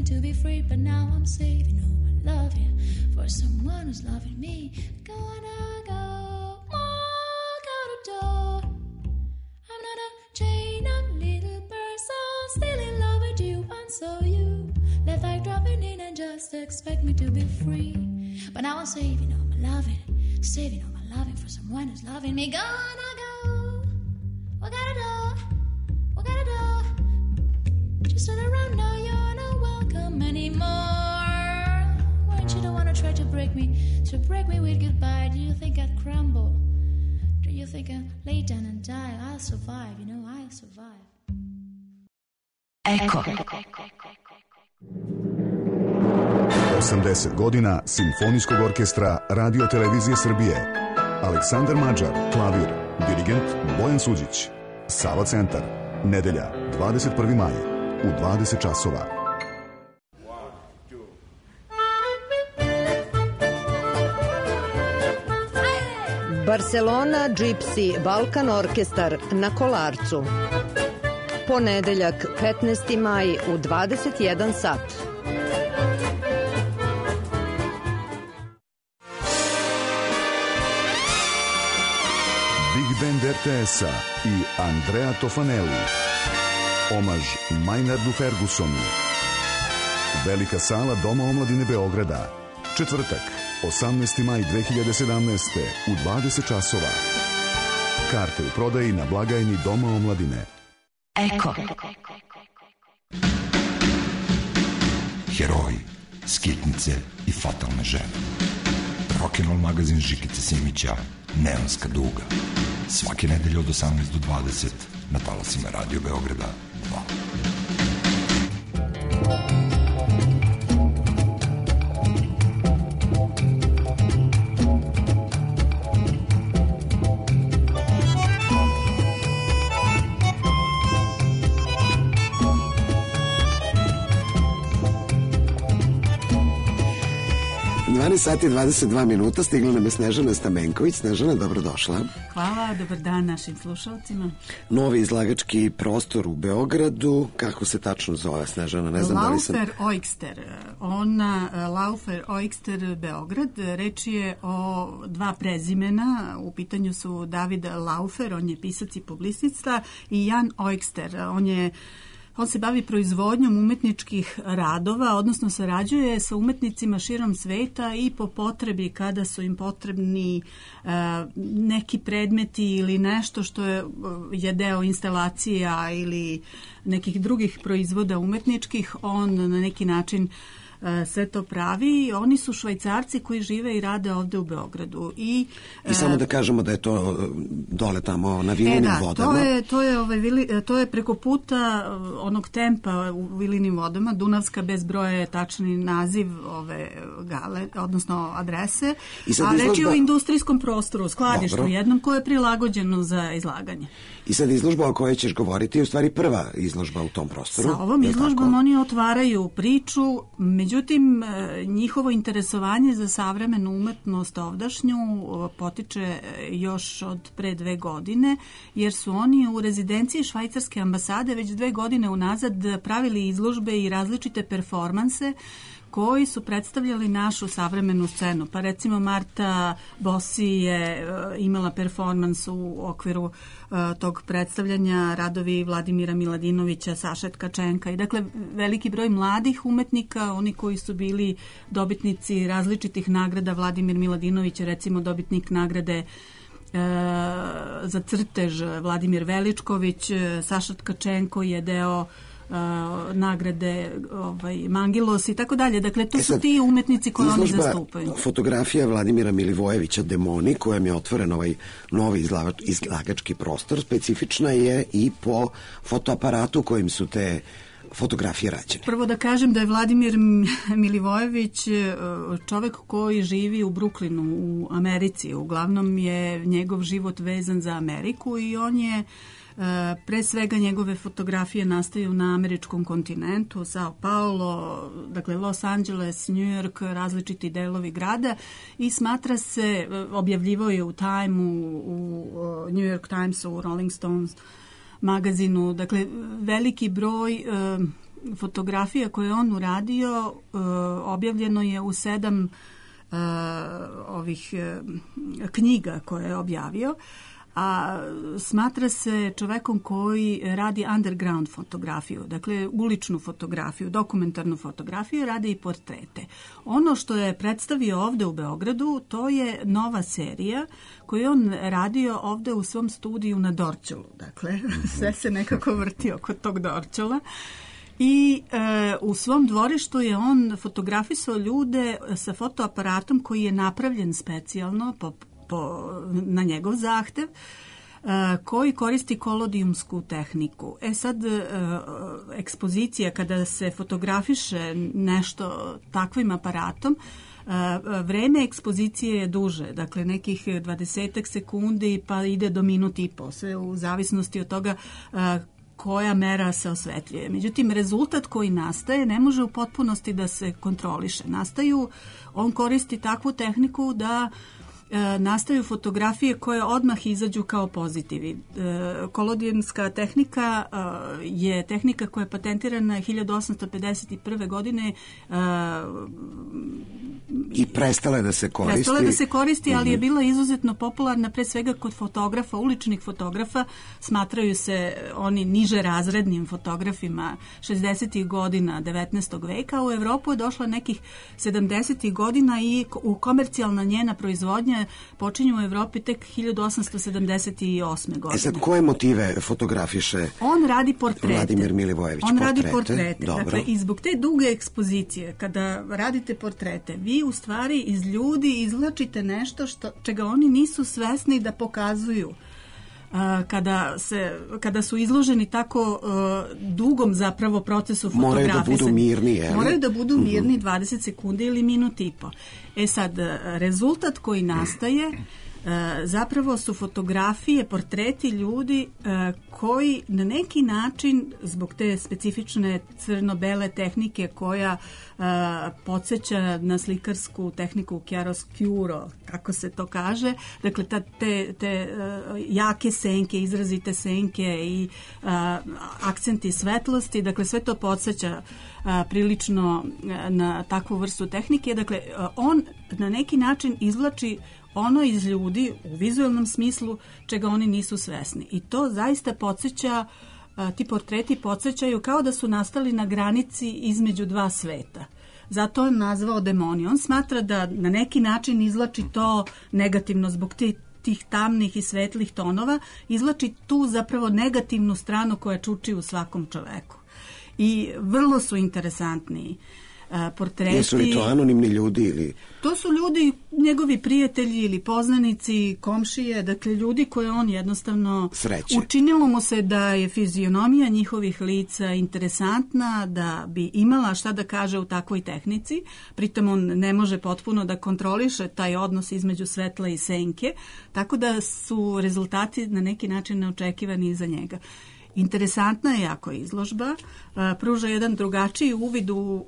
to be free, but now I'm saving all my loving for someone who's loving me. Gonna go walk out the door. I'm not a chain up little person, still in love with you, and so you left like dropping in and just expect me to be free. But now I'm saving all my loving, saving all my loving for someone who's loving me. Gonna go, what gotta do, what gotta do? Just turn around now, you're not welcome anymore. Weren't you the one who tried to break me, to break me with goodbye? Do you think I'd crumble? Do you think I'd lay down and die? I'll survive, you know, I'll survive. Eko. osamdeset godina Simfonijskog orkestra Radio Televizije Srbije. Aleksandar Mađar, klavir, dirigent Bojan Suđić. Sava centar, nedelja, dvadeset prvi maj, u dvadeset časova. Barcelona Gypsy Balkan Orkestar na Kolarcu. Ponedeljak, petnaesti maj, u dvadeset jedan sat. Big Band er te es-a i Andrea Tofanelli. Omaž Maynardu Fergusonu. Velika sala Doma omladine Beograda. Četvrtak, osamnaesti maj dve hiljade sedamnaeste. u dvadeset časova. Karte u prodaji na blagajni Doma omladine. Eko. Heroji, skitnice i fatalne žene. Rock'n'roll magazin Žikice Simića, Neonska duga. Svake nedelje od osamnaest do dvadeset na talasima Radio Beograda dva. dvanaest sati i dvadeset dva minuta, stigla nam je Snežana Stamenković. Snežana, dobrodošla. Hvala, dobar dan našim slušalcima. Novi izlagački prostor u Beogradu, kako se tačno zove, Snežana? Ne znam da li sam... Laufer Oikster, ona Laufer Oikster Beograd, reč je o dva prezimena, u pitanju su David Laufer, on je pisac i publicista, i Jan Oikster, on je On se bavi proizvodnjom umetničkih radova, odnosno sarađuje sa umetnicima širom sveta i po potrebi kada su im potrebni uh, neki predmeti ili nešto što je, je deo instalacija ili nekih drugih proizvoda umetničkih, on na neki način sve to pravi. Oni su Švajcarci koji žive i rade ovde u Beogradu. I, I samo da kažemo da je to dole tamo na Vilinim e, da, vodama. To je, to, je, ovaj, to je preko puta onog tempa u Vilinim vodama. Dunavska bez broja je tačni naziv ove gale, odnosno adrese. A izložba... reč je o industrijskom prostoru, skladištu Dobro. jednom koje je prilagođeno za izlaganje. I sad izložba o kojoj ćeš govoriti je u stvari prva izložba u tom prostoru. Sa ovom izložbom oni otvaraju priču, međutim njihovo interesovanje za savremenu umetnost ovdašnju potiče još od pre dve godine, jer su oni u rezidenciji švajcarske ambasade već dve godine unazad pravili izložbe i različite performanse koji su predstavljali našu savremenu scenu. Pa recimo Marta Bossi je imala performans u okviru uh, tog predstavljanja, radovi Vladimira Miladinovića, Saše Tkačenka i dakle veliki broj mladih umetnika, oni koji su bili dobitnici različitih nagrada. Vladimir Miladinović je recimo dobitnik nagrade e, za crtež, Vladimir Veličković, Saša Tkačenko je deo Uh, nagrade ovaj, Mangilos i tako dalje. Dakle, to e sad, su ti umetnici koje oni zastupaju. Fotografija Vladimira Milivojevića Demoni, kojem je otvoren ovaj novi izlagač, izlagački prostor, specifična je i po fotoaparatu kojim su te fotografije rađene. Prvo da kažem da je Vladimir Milivojević čovek koji živi u Brooklynu u Americi. Uglavnom je njegov život vezan za Ameriku i on je pre svega njegove fotografije nastaju na američkom kontinentu, Sao Paulo, dakle Los Angeles, New York, različiti delovi grada i smatra se, objavljivo je u Time-u, u New York Timesu, u Rolling Stones magazinu, dakle veliki broj fotografija koje je on uradio uh, objavljeno je u sedam uh, ovih uh, knjiga koje je objavio, a smatra se čovekom koji radi underground fotografiju, dakle uličnu fotografiju, dokumentarnu fotografiju, radi i portrete. Ono što je predstavio ovde u Beogradu, to je nova serija koju je on radio ovde u svom studiju na Dorćolu. Dakle, sve se nekako vrti oko tog Dorćola. I e, u svom dvorištu je on fotografisao ljude sa fotoaparatom koji je napravljen specijalno po Po, na njegov zahtev, koji koristi kolodijumsku tehniku. E sad, ekspozicija kada se fotografiše nešto takvim aparatom, vreme ekspozicije je duže, dakle nekih dvadesetak sekundi pa ide do minut i po, sve u zavisnosti od toga koja mera se osvetljuje. Međutim, rezultat koji nastaje ne može u potpunosti da se kontroliše. Nastaju, on koristi takvu tehniku da nastaju fotografije koje odmah izađu kao pozitivi. Kolodijumska tehnika je tehnika koja je patentirana hiljadu osamsto pedeset prve. godine i prestala je da se koristi. Prestala je da se koristi, ali je bila izuzetno popularna pre svega kod fotografa, uličnih fotografa. Smatraju se oni niže razrednim fotografima šezdesetih godina devetnaestog veka. U Evropu je došla nekih sedamdesetih godina i u komercijalna njena proizvodnja počinju u Evropi tek hiljadu osamsto sedamdeset osme. godine. E sad, koje motive fotografiše On radi portrete. Vladimir Milivojević? On portrete. radi portrete. Dobro. Dakle, i zbog te duge ekspozicije, kada radite portrete, vi u stvari iz ljudi izvlačite nešto što, čega oni nisu svesni da pokazuju. Kada, se, kada su izloženi tako uh, dugom zapravo procesu fotografisanja. Moraju da budu mirni, je li? Moraju da budu mirni dvadeset sekundi ili minut i po. E sad, rezultat koji nastaje uh, zapravo su fotografije, portreti ljudi uh, koji na neki način, zbog te specifične crno-bele tehnike koja uh, podsjeća na slikarsku tehniku chiaroscuro, kako se to kaže, dakle ta, te, te uh, jake senke, izrazite senke i uh, akcenti svetlosti, dakle sve to podsjeća uh, prilično uh, na takvu vrstu tehnike. Dakle, uh, on na neki način izvlači ono iz ljudi u vizualnom smislu čega oni nisu svesni. I to zaista podsjeća, ti portreti podsjećaju kao da su nastali na granici između dva sveta. Zato je nazvao demoni. On smatra da na neki način izvlači to negativno zbog tih, tih tamnih i svetlih tonova, izvlači tu zapravo negativnu stranu koja čuči u svakom čoveku. I vrlo su interesantni portreti. Jesu li to anonimni ljudi ili... To su ljudi, njegovi prijatelji ili poznanici, komšije, dakle ljudi koje on jednostavno... Sreće. Učinilo mu se da je fizionomija njihovih lica interesantna, da bi imala šta da kaže u takvoj tehnici, pritom on ne može potpuno da kontroliše taj odnos između svetla i senke, tako da su rezultati na neki način neočekivani za njega. Interesantna je jako izložba, pruža jedan drugačiji uvid u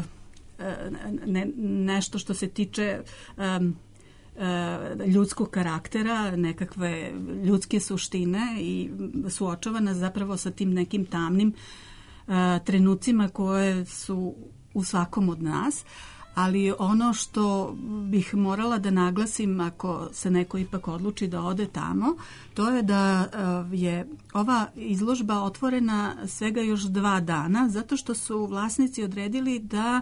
ne, nešto što se tiče um, uh, ljudskog karaktera, nekakve ljudske suštine i suočava nas zapravo sa tim nekim tamnim uh, trenucima koje su u svakom od nas. Ali ono što bih morala da naglasim ako se neko ipak odluči da ode tamo, to je da je ova izložba otvorena svega još dva dana, zato što su vlasnici odredili da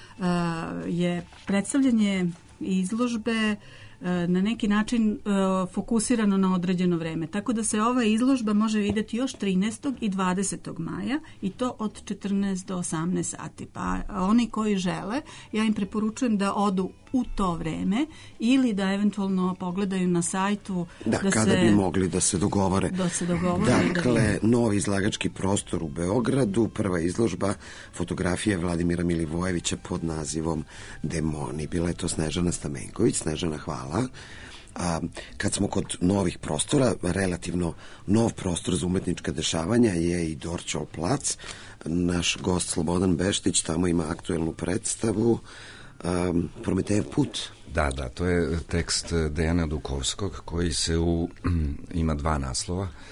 je predstavljanje izložbe na neki način fokusirano na određeno vreme. Tako da se ova izložba može vidjeti još trinaestog i dvadesetog maja i to od četrnaest do osamnaest sati. Pa oni koji žele, ja im preporučujem da odu u to vreme ili da eventualno pogledaju na sajtu. Da, da kada se, bi mogli da se dogovore. Da se dogovore. Dakle, da novi izlagački prostor u Beogradu, prva izložba fotografije Vladimira Milivojevića pod nazivom Demoni. Bila je to Snežana Stamenković. Snežana, hvala. A, kad smo kod novih prostora, relativno nov prostor za umetnička dešavanja je i Dorćol plac. Naš gost Slobodan Beštić tamo ima aktuelnu predstavu Um, Prometejev put. Da, da, to je tekst Dejana Dukovskog koji se u, ima dva naslova.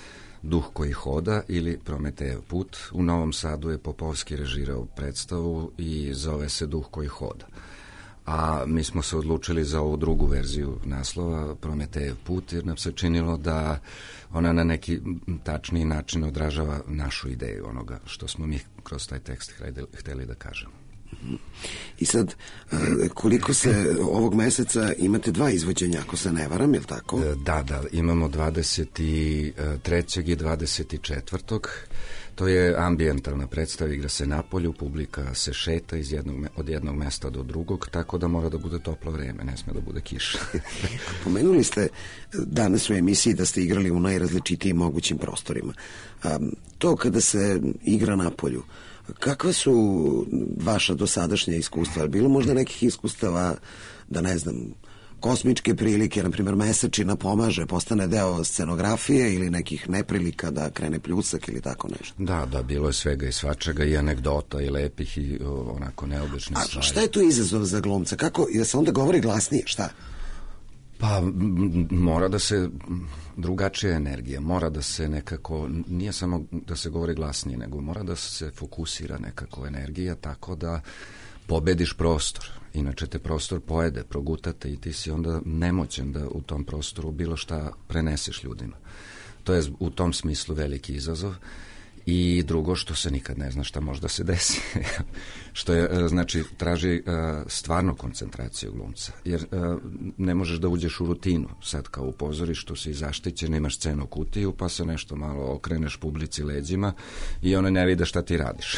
Duh koji hoda ili Prometejev put. U Novom Sadu je Popovski režirao predstavu i zove se Duh koji hoda. A mi smo se odlučili za ovu drugu verziju naslova, Prometejev put, jer nam se činilo da ona na neki tačniji način odražava našu ideju onoga što smo mi kroz taj tekst hteli da kažemo. I sad, koliko se ovog meseca imate dva izvođenja, ako se ne varam, je li tako? Da, da, imamo dvadeset trećeg i dvadeset četvrtog To je ambijentalna predstava, igra se na polju, publika se šeta iz jednog, od jednog mesta do drugog, tako da mora da bude toplo vreme, ne sme da bude kiša. Pomenuli ste danas u emisiji da ste igrali u najrazličitijim mogućim prostorima. A, to kada se igra na polju, kakva su vaša dosadašnja iskustva? Bilo možda nekih iskustava, da ne znam, kosmičke prilike, na primjer mesečina pomaže, postane deo scenografije ili nekih neprilika da krene pljusak ili tako nešto? Da, da, bilo je svega i svačega, i anegdota i lepih i onako neobičnih stvari. A šta je to izazov za glumca? Kako, da se onda govori glasnije, šta? Pa mora da se drugačija energija, mora da se nekako, nije samo da se govori glasnije, nego mora da se fokusira nekako energija tako da pobediš prostor. Inače te prostor pojede, progutate i ti si onda nemoćan da u tom prostoru bilo šta preneseš ljudima. To je u tom smislu veliki izazov. I drugo, što se nikad ne zna šta može da se desi. Što je, znači, traži stvarno koncentraciju glumca. Jer ne možeš da uđeš u rutinu. Sad kao u pozorištu si zaštićen, imaš scenu kutiju, pa se nešto malo okreneš publici leđima i ona ne vide šta ti radiš.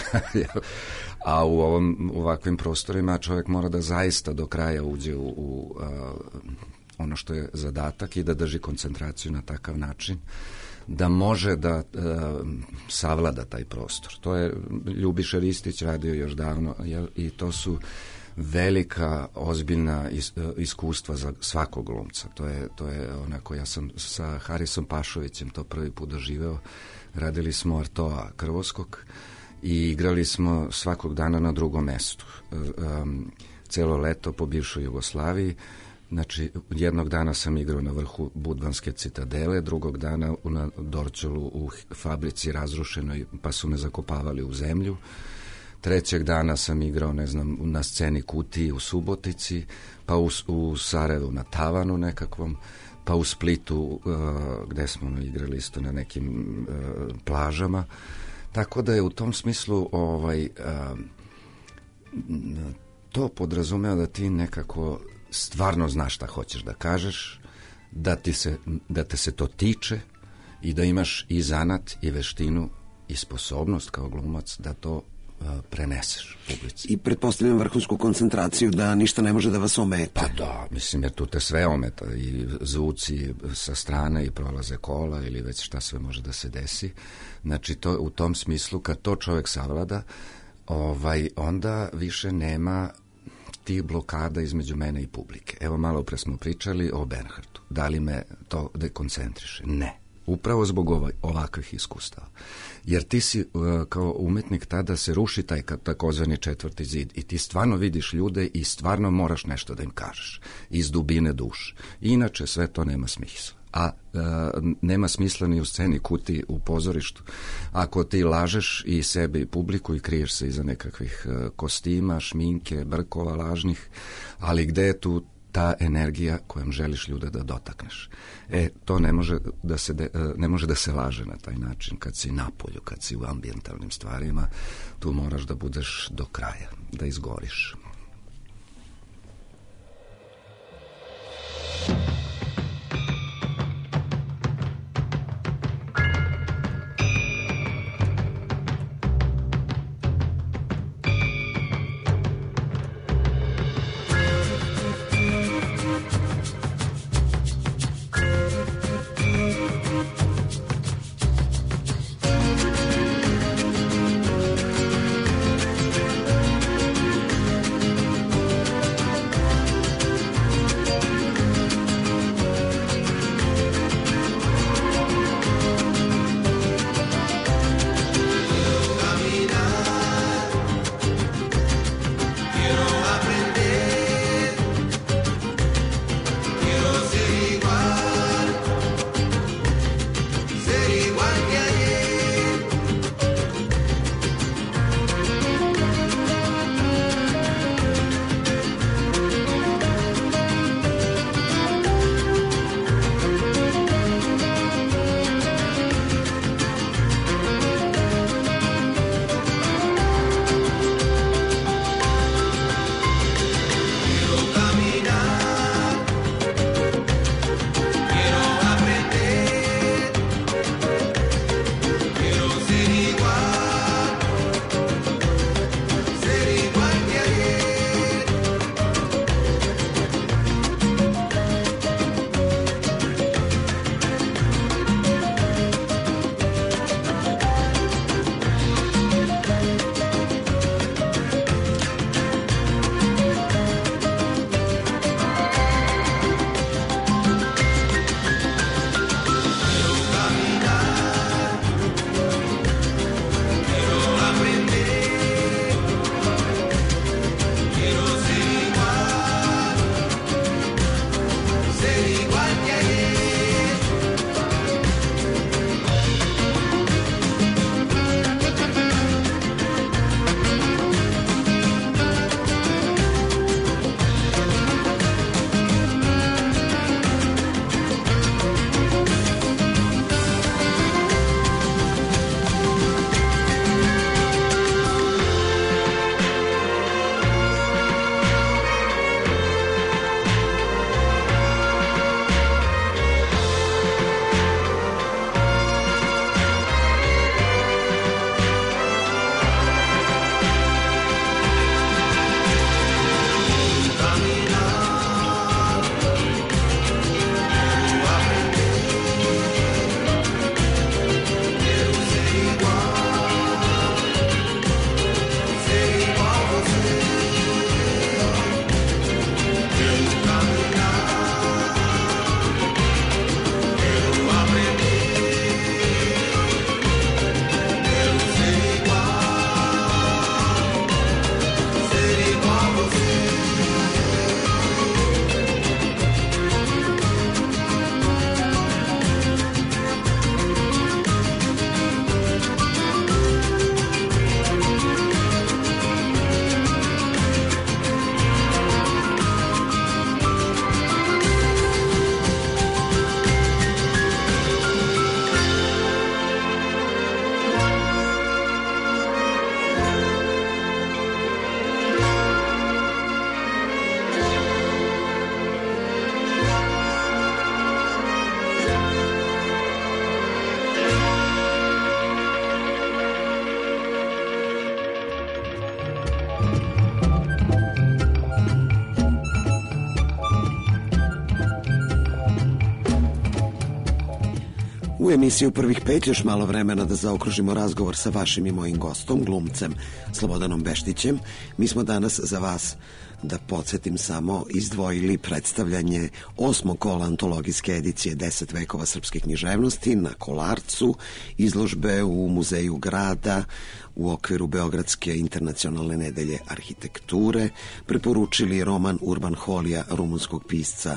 A u ovom, u ovakvim prostorima čovjek mora da zaista do kraja uđe u, u a, ono što je zadatak i da drži koncentraciju na takav način da može da e, savlada taj prostor. To je Ljubiša Ristić radio još davno, jel? I to su velika, ozbiljna is, iskustva za svakog glumca. To je, to je onako, ja sam sa Harisom Pašovićem to prvi put doživeo. Radili smo Artoa Krvoskog i igrali smo svakog dana na drugom mestu. E, um, celo leto po bivšoj Jugoslaviji. Znači, jednog dana sam igrao na vrhu Budvanske citadele, drugog dana na Dorćolu u fabrici razrušenoj, pa su me zakopavali u zemlju. Trećeg dana sam igrao, ne znam, na sceni Kutiji u Subotici, pa u, u Sarajevu na tavanu nekakvom, pa u Splitu uh, gde smo igrali isto na nekim uh, plažama. Tako da je u tom smislu ovaj, uh, to podrazumeva da ti nekako stvarno znaš šta hoćeš da kažeš, da, ti se, da te se to tiče i da imaš i zanat i veštinu i sposobnost kao glumac da to uh, preneseš publici. I pretpostavljam vrhunsku koncentraciju da ništa ne može da vas omete. Pa da, mislim, jer tu te sve ometa i zvuci sa strane i prolaze kola ili već šta sve može da se desi. Znači, to, u tom smislu, kad to čovjek savlada, ovaj, onda više nema tih blokada između mene i publike. Evo, malo pre smo pričali o Bernhardu. Da li me to dekoncentriše? Ne. Upravo zbog ovaj, ovakvih iskustava. Jer ti si uh, kao umetnik tada se ruši taj takozvani četvrti zid i ti stvarno vidiš ljude i stvarno moraš nešto da im kažeš. Iz dubine duše. Inače sve to nema smisla. A e, nema smisla ni u sceni Kutiji u pozorištu. Ako ti lažeš i sebe i publiku i kriješ se iza nekakvih e, kostima, šminke, brkova lažnih, ali gde je tu ta energija kojom želiš ljude da dotakneš? E, to ne može da se, de, ne može da se laže na taj način kad si napolju, kad si u ambijentalnim stvarima. Tu moraš da budeš do kraja, da izgoriš. U emisiju Prvih pet još malo vremena da zaokružimo razgovor sa vašim i mojim gostom, glumcem Slobodanom Beštićem. Mi smo danas za vas, da podsjetim samo, izdvojili predstavljanje osmog kola antologijske edicije Deset vekova srpske književnosti na Kolarcu, izložbe u Muzeju grada u okviru Beogradske internacionalne nedelje arhitekture, preporučili roman Urban Holija rumunskog pisca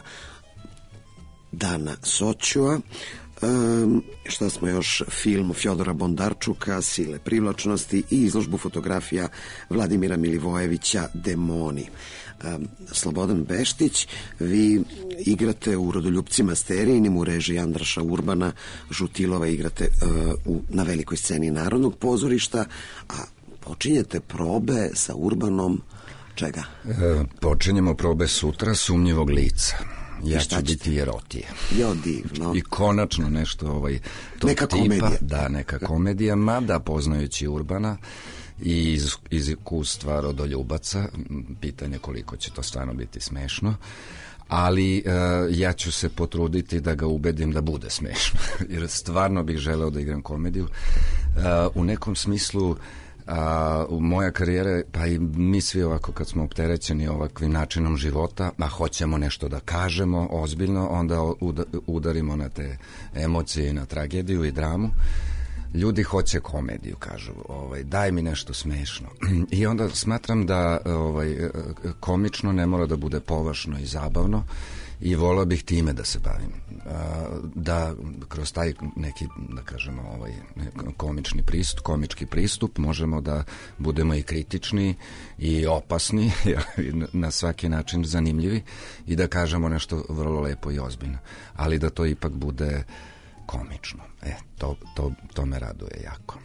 Dana Soćua, Um, šta smo još, film Fjodora Bondarčuka Sile privlačnosti i izložbu fotografija Vladimira Milivojevića Demoni. um, Slobodan Beštić, vi igrate u Rodoljupcima Sterijnim u režiji Andraša Urbana, Žutilova igrate uh, u, na velikoj sceni Narodnog pozorišta, a počinjete probe sa Urbanom čega? E, počinjemo probe sutra Sumnjivog lica. Ja ću biti Jerotije. Jo, divno. I konačno nešto ovaj, tog neka tipa. Komedija. Da, neka komedija, mada poznajući Urbana i iz, iz iskustva Rodoljubaca, pitanje koliko će to stvarno biti smešno, ali uh, ja ću se potruditi da ga ubedim da bude smešno, jer stvarno bih želeo da igram komediju. Uh, u nekom smislu a, u moja karijera, pa i mi svi ovako kad smo opterećeni ovakvim načinom života, a hoćemo nešto da kažemo ozbiljno, onda udarimo na te emocije i na tragediju i dramu. Ljudi hoće komediju, kažu, ovaj, daj mi nešto smešno. I onda smatram da ovaj, komično ne mora da bude površno i zabavno, i volao bih time da se bavim. Da kroz taj neki, da kažemo, ovaj, komični pristup, komički pristup možemo da budemo i kritični i opasni, na svaki način zanimljivi, i da kažemo nešto vrlo lepo i ozbiljno. Ali da to ipak bude komično. E, to, to, to me raduje jako.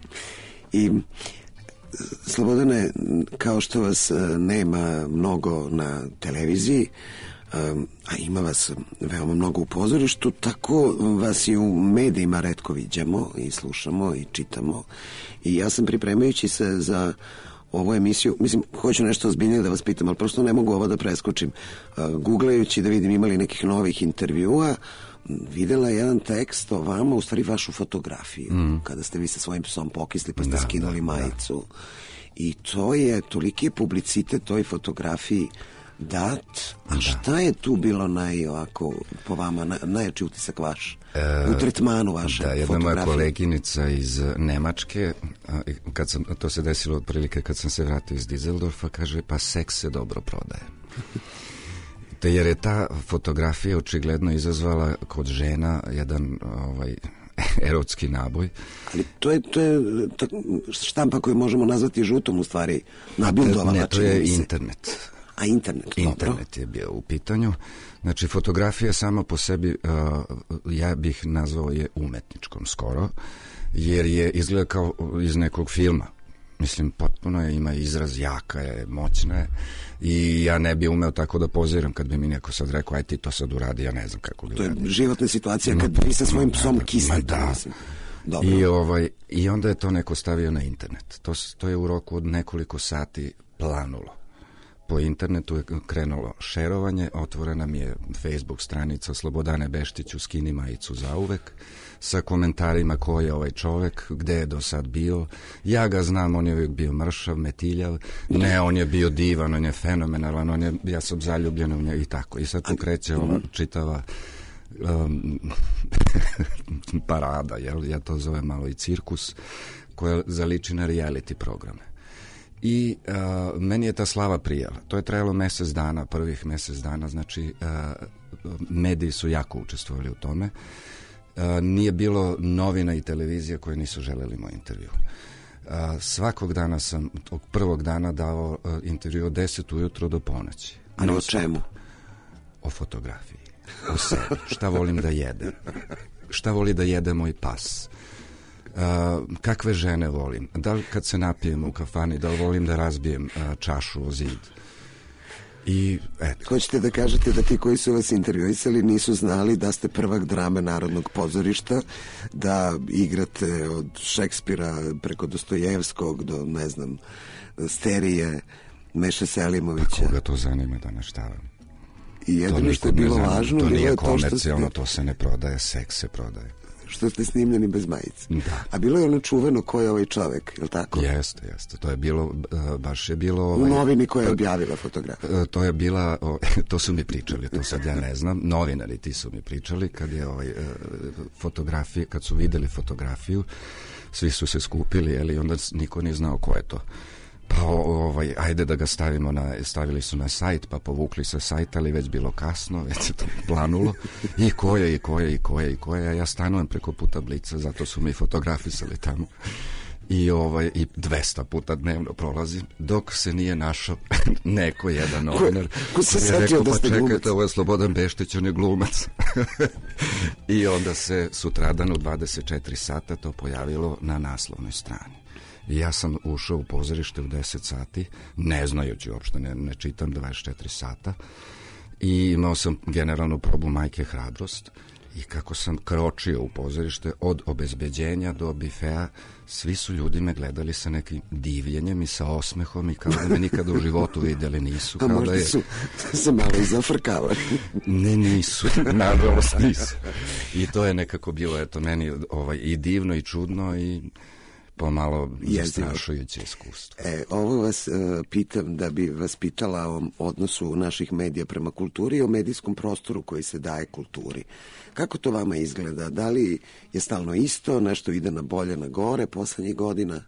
I Slobodane, kao što vas nema mnogo na televiziji, Um, a ima vas veoma mnogo u pozorištu, tako vas i u medijima retko viđamo i slušamo i čitamo. I ja sam, pripremajući se za ovu emisiju, mislim, hoću nešto ozbiljnije da vas pitam, ali prosto ne mogu ovo da preskočim. Uh, googlajući da vidim imali nekih novih intervjua, videla jedan tekst o vama, u stvari vašu fotografiju, mm. kada ste vi sa svojim psom pokisli pa ste da, skinuli da, majicu. Da. I to je toliki publicitet toj fotografiji dat, a da. Šta je tu bilo naj, ovako, po vama, na, najjači utisak vaš? E, u tretmanu vaše da, jedna fotografije? Moja koleginica iz Nemačke, kad sam, to se desilo otprilike kad sam se vratio iz Dizeldorfa, kaže, pa seks se dobro prodaje. Te jer je ta fotografija očigledno izazvala kod žena jedan ovaj, erotski naboj. Ali to je, to je štampa koju možemo nazvati žutom, u stvari, nabildovala. Ne, to je internet. A internet, internet dobro. Je bio u pitanju. Znači, fotografija sama po sebi, uh, ja bih nazvao je umetničkom skoro, jer je izgleda kao iz nekog filma. Mislim, potpuno je, ima izraz, jaka je, moćna je, i ja ne bi umeo tako da poziram kad bi mi neko sad rekao, aj ti to sad uradi, ja ne znam kako bi to uradio. To je životna situacija kad vi sa svojim psom kislite. Da. Dobro. I, ovaj, I onda je to neko stavio na internet. To, to je u roku od nekoliko sati planulo. Po internetu je krenulo šerovanje, otvorena mi je Facebook stranica Slobodane Beštiću, skini majicu zauvek, sa komentarima ko je ovaj čovek, gde je do sad bio. Ja ga znam, on je uvijek bio mršav, metiljav, ne, on je bio divan, on je fenomenalan, on je, ja sam zaljubljen u njega i tako. I sad tu kreće ova čitava um, parada, jel? Ja to zovem malo i cirkus, koja zaliči na reality programe. I uh, meni je ta slava prijela. To je trajalo mesec dana, prvih mesec dana, znači uh, mediji su jako učestvovali u tome. Uh, nije bilo novina i televizija koje nisu želeli moj intervju. Uh, svakog dana sam, tog prvog dana dao uh, intervju od deset ujutro do ponoći. Ali o čemu? O fotografiji, o sebi, šta volim da jedem, šta voli da jede moj pas. Uh, kakve žene volim, da li kad se napijem u kafani, da li volim da razbijem uh, čašu o zid. I eto. Hoćete da kažete da ti koji su vas intervjuisali nisu znali da ste prvak drame Narodnog pozorišta, da igrate od Šekspira preko Dostojevskog do, ne znam, Sterije, Meše Selimovića. Koga to zanima da naštavam? I jedino što je bilo važno, to nije bilo je komercijalno, to što ste... to se ne prodaje, seks se prodaje. što ste snimljeni bez majice. Da. A bilo je ono čuveno ko je ovaj čovek, je li tako? Jeste, jeste. To je bilo, uh, baš je bilo... U ovaj, novini koja je objavila fotografiju. Uh, to je bila, o, to su mi pričali, to sad ja ne znam, novinari ti su mi pričali, kad je ovaj, uh, fotografije, kad su videli fotografiju, svi su se skupili, jel, i onda niko nije znao ko je to. Pa ovaj, ajde da ga stavimo na, stavili su na sajt, pa povukli sa sajta, ali već bilo kasno, već se to planulo. I ko je, i ko je, i ko je, i ko je. Ja stanujem preko puta Blica, zato su mi fotografisali tamo. I, ovaj, i dvesta puta dnevno prolazim, dok se nije našao neko jedan novinar. Ko, ko se je rekao, da pa ste glumac? čekajte, ovo je Slobodan Beštić, on je glumac. I onda se sutradan u dvadeset četiri sata to pojavilo na naslovnoj strani. I ja sam ušao u pozorište u deset sati, ne znajući uopšte, ne, ne čitam dvadeset četiri sata, i imao sam generalnu probu Majke Hrabrost, i kako sam kročio u pozorište od obezbeđenja do bifea, svi su ljudi me gledali sa nekim divljenjem i sa osmehom i kao da me nikada u životu vidjeli nisu. A kao možda da je... su se malo i zafrkavali. Ne, nisu, nažalost nisu. I to je nekako bilo, eto, meni ovaj, i divno i čudno i pomalo zastrašujuće iskustvo. E, ovo vas uh, pitam da bi vas pitala o odnosu naših medija prema kulturi i o medijskom prostoru koji se daje kulturi. Kako to vama izgleda? Da li je stalno isto, nešto ide na bolje, na gore poslednjih godina?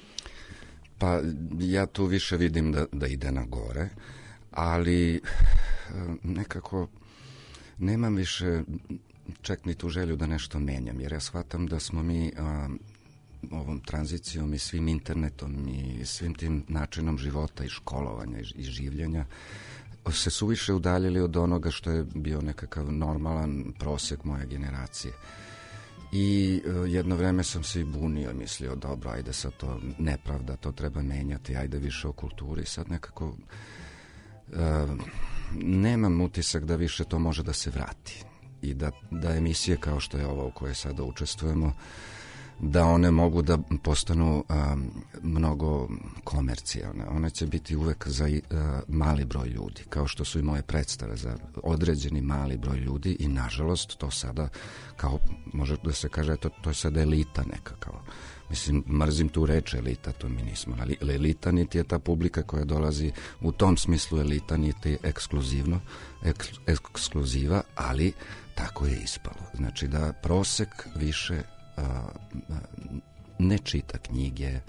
Pa ja tu više vidim da, da ide na gore, ali nekako nemam više čak ni tu želju da nešto menjam, jer ja shvatam da smo mi a, ovom tranzicijom i svim internetom i svim tim načinom života i školovanja i življenja se suviše udaljili od onoga što je bio nekakav normalan prosek moje generacije. I uh, jedno vreme sam se i bunio, mislio, dobro, ajde sad to nepravda, to treba menjati, ajde više o kulturi. Sad nekako uh, nemam utisak da više to može da se vrati i da, da emisije kao što je ova u kojoj sada učestvujemo, da one mogu da postanu um, mnogo komercijalne. One će biti uvek za uh, mali broj ljudi, kao što su i moje predstave za određeni mali broj ljudi i nažalost to sada kao, može da se kaže, to, to je sada elita neka kao. Mislim, mrzim tu reč elita, to mi nismo. Ali elita niti je ta publika koja dolazi u tom smislu elita, niti ekskluzivno, eks, ekskluziva, ali tako je ispalo. Znači da prosek više ne čita knjige,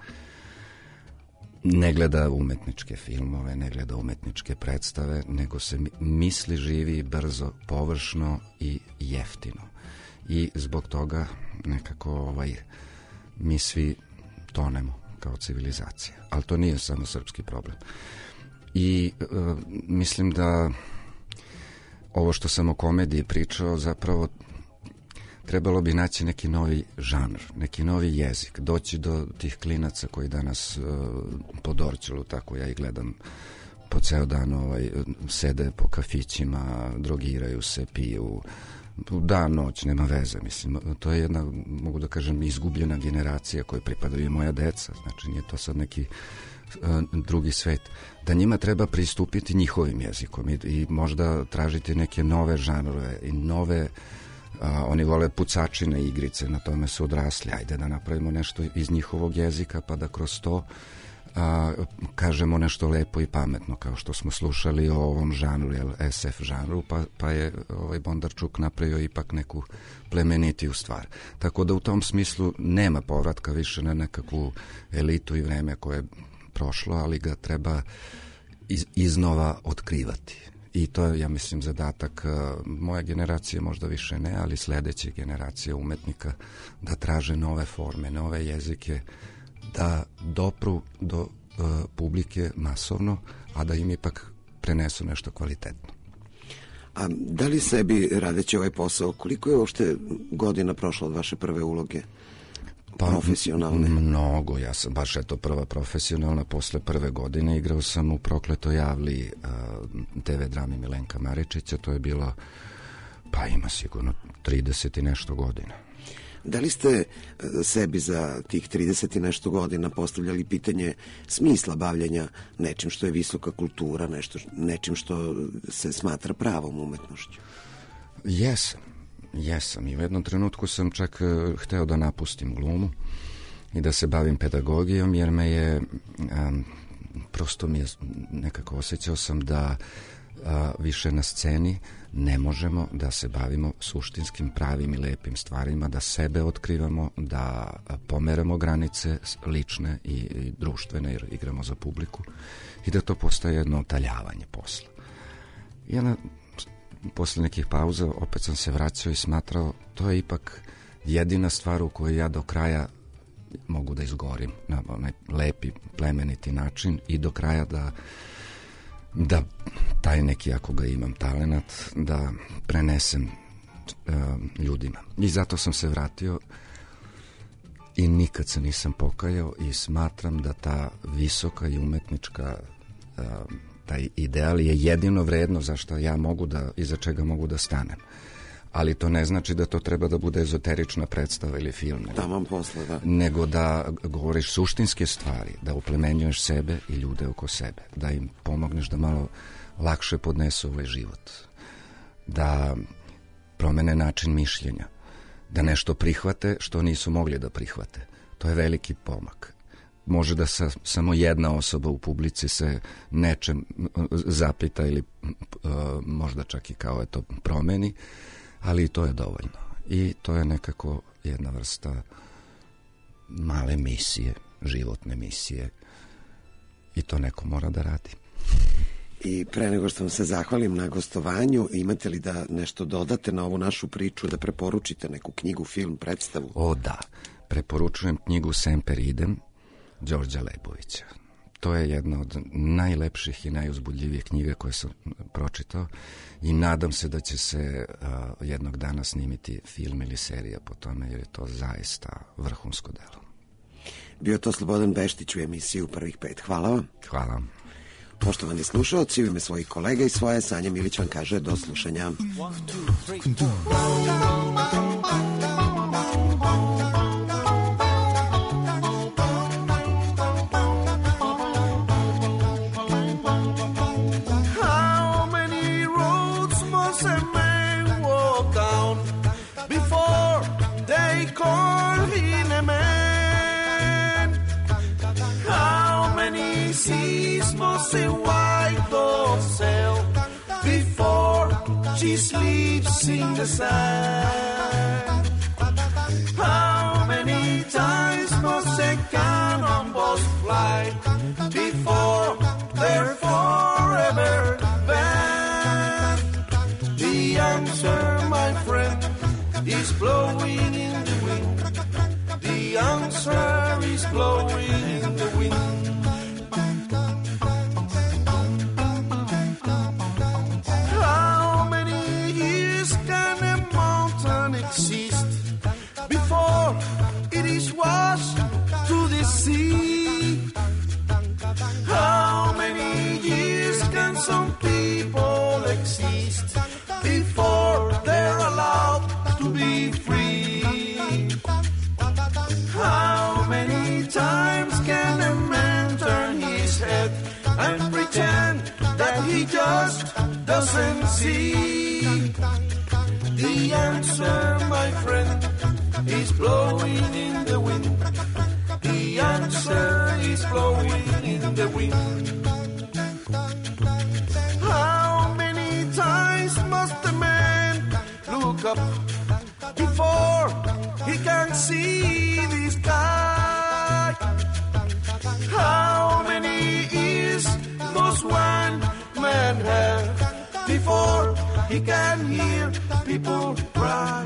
ne gleda umetničke filmove, ne gleda umetničke predstave, nego se misli, živi brzo, površno i jeftino. I zbog toga nekako ovaj, mi svi tonemo kao civilizacija. Ali to nije samo srpski problem. I uh, mislim da ovo što sam o komediji pričao zapravo trebalo bi naći neki novi žanr, neki novi jezik, doći do tih klinaca koji danas uh, po Dorćolu, tako ja i gledam, po ceo dan ovaj, sede po kafićima, drogiraju se, piju, dan, noć, nema veze, mislim, to je jedna, mogu da kažem, izgubljena generacija kojoj pripadaju i moja deca, znači nije to sad neki uh, drugi svet, da njima treba pristupiti njihovim jezikom i, i možda tražiti neke nove žanrove i nove. Uh, oni vole pucačine igrice, na tome su odrasli, ajde da napravimo nešto iz njihovog jezika pa da kroz to uh, kažemo nešto lepo i pametno, kao što smo slušali o ovom žanru, jel, es ef žanru, pa, pa je ovaj Bondarčuk napravio ipak neku plemenitiju stvar. Tako da u tom smislu nema povratka više na nekakvu elitu i vreme koje je prošlo, ali ga treba iz, iznova otkrivati. I to je, ja mislim, zadatak uh, moje generacije, možda više ne, ali sledeće generacije umetnika, da traže nove forme, nove jezike, da dopru do uh, publike masovno, a da im ipak prenesu nešto kvalitetno. A da li sebi, radeći ovaj posao, koliko je uopšte godina prošla od vaše prve uloge? Pa, profesionalne? Mnogo, ja sam baš eto prva profesionalna, posle prve godine igrao sam u Prokletoj avli uh, te ve drami Milenka Maričića, to je bilo, pa ima sigurno trideset i nešto godina. Da li ste sebi za tih trideset i nešto godina postavljali pitanje smisla bavljenja nečim što je visoka kultura, nešto, nečim što se smatra pravom umetnošću? Jesam. jesam i u jednom trenutku sam čak uh, hteo da napustim glumu i da se bavim pedagogijom, jer me je um, prosto mi je nekako osjećao sam da a, više na sceni ne možemo da se bavimo suštinskim, pravim i lepim stvarima, da sebe otkrivamo, da pomeramo granice lične i, i društvene, jer igramo za publiku, i da to postaje jedno otaljavanje posla. I onda, posle nekih pauza, opet sam se vraćao i smatrao, to je ipak jedina stvar u kojoj ja do kraja mogu da izgorim na onaj lepi, plemeniti način i do kraja da da taj neki, ako ga imam, talenat, da prenesem uh, ljudima. I zato sam se vratio i nikad se nisam pokajao i smatram da ta visoka i umetnička uh, taj ideal je jedino vredno za što ja mogu da, iza čega mogu da stanem. Ali to ne znači da to treba da bude ezoterična predstava ili film. Nego, Taman posle, da. Nego da govoriš suštinske stvari, da uplemenjuješ sebe i ljude oko sebe, da im pomogneš da malo lakše podnesu ovaj život, da promene način mišljenja, da nešto prihvate što nisu mogli da prihvate. To je veliki pomak. Može da sa, samo jedna osoba u publici se nečem zapita ili uh, možda čak i kao eto promeni, ali i to je dovoljno. I to je nekako jedna vrsta male misije, životne misije, i to neko mora da radi. I pre nego što vam se zahvalim na gostovanju, imate li da nešto dodate na ovu našu priču, da preporučite neku knjigu, film, predstavu? O da, preporučujem knjigu Semper idem Đorđa Lebovića. To je jedna od najlepših i najuzbudljivijih knjiga koje sam pročitao i nadam se da će se uh, jednog dana snimiti film ili serija po tome, jer je to zaista vrhunsko delo. Bio to Slobodan Beštić u emisiji U prvih pet. Hvala vam. Hvala vam. Poštovani slušalci, u ime svojih kolega i svoje, Sanja Milić vam kaže do slušanja. Seas must say white or sail before she sleeps in the sand. How many times must a cannonballs fly before they're forever banned? The answer, my friend, is blowing in the wind. The answer is blowing in the wind. Washed to the sea. How many years can some people exist before they're allowed to be free? How many times can a man turn his head and pretend that he just doesn't see? The answer, my friend, is blowing in the wind. The answer is blowing in the wind. How many times must a man look up before he can see the sky? How many ears must one man have before he can hear people cry?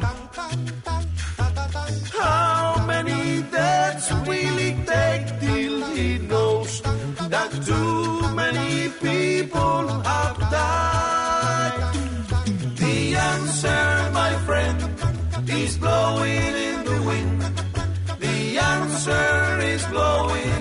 How many deaths will it take till he knows that too many people have died? The answer, my friend, is blowing in the wind. The answer is blowing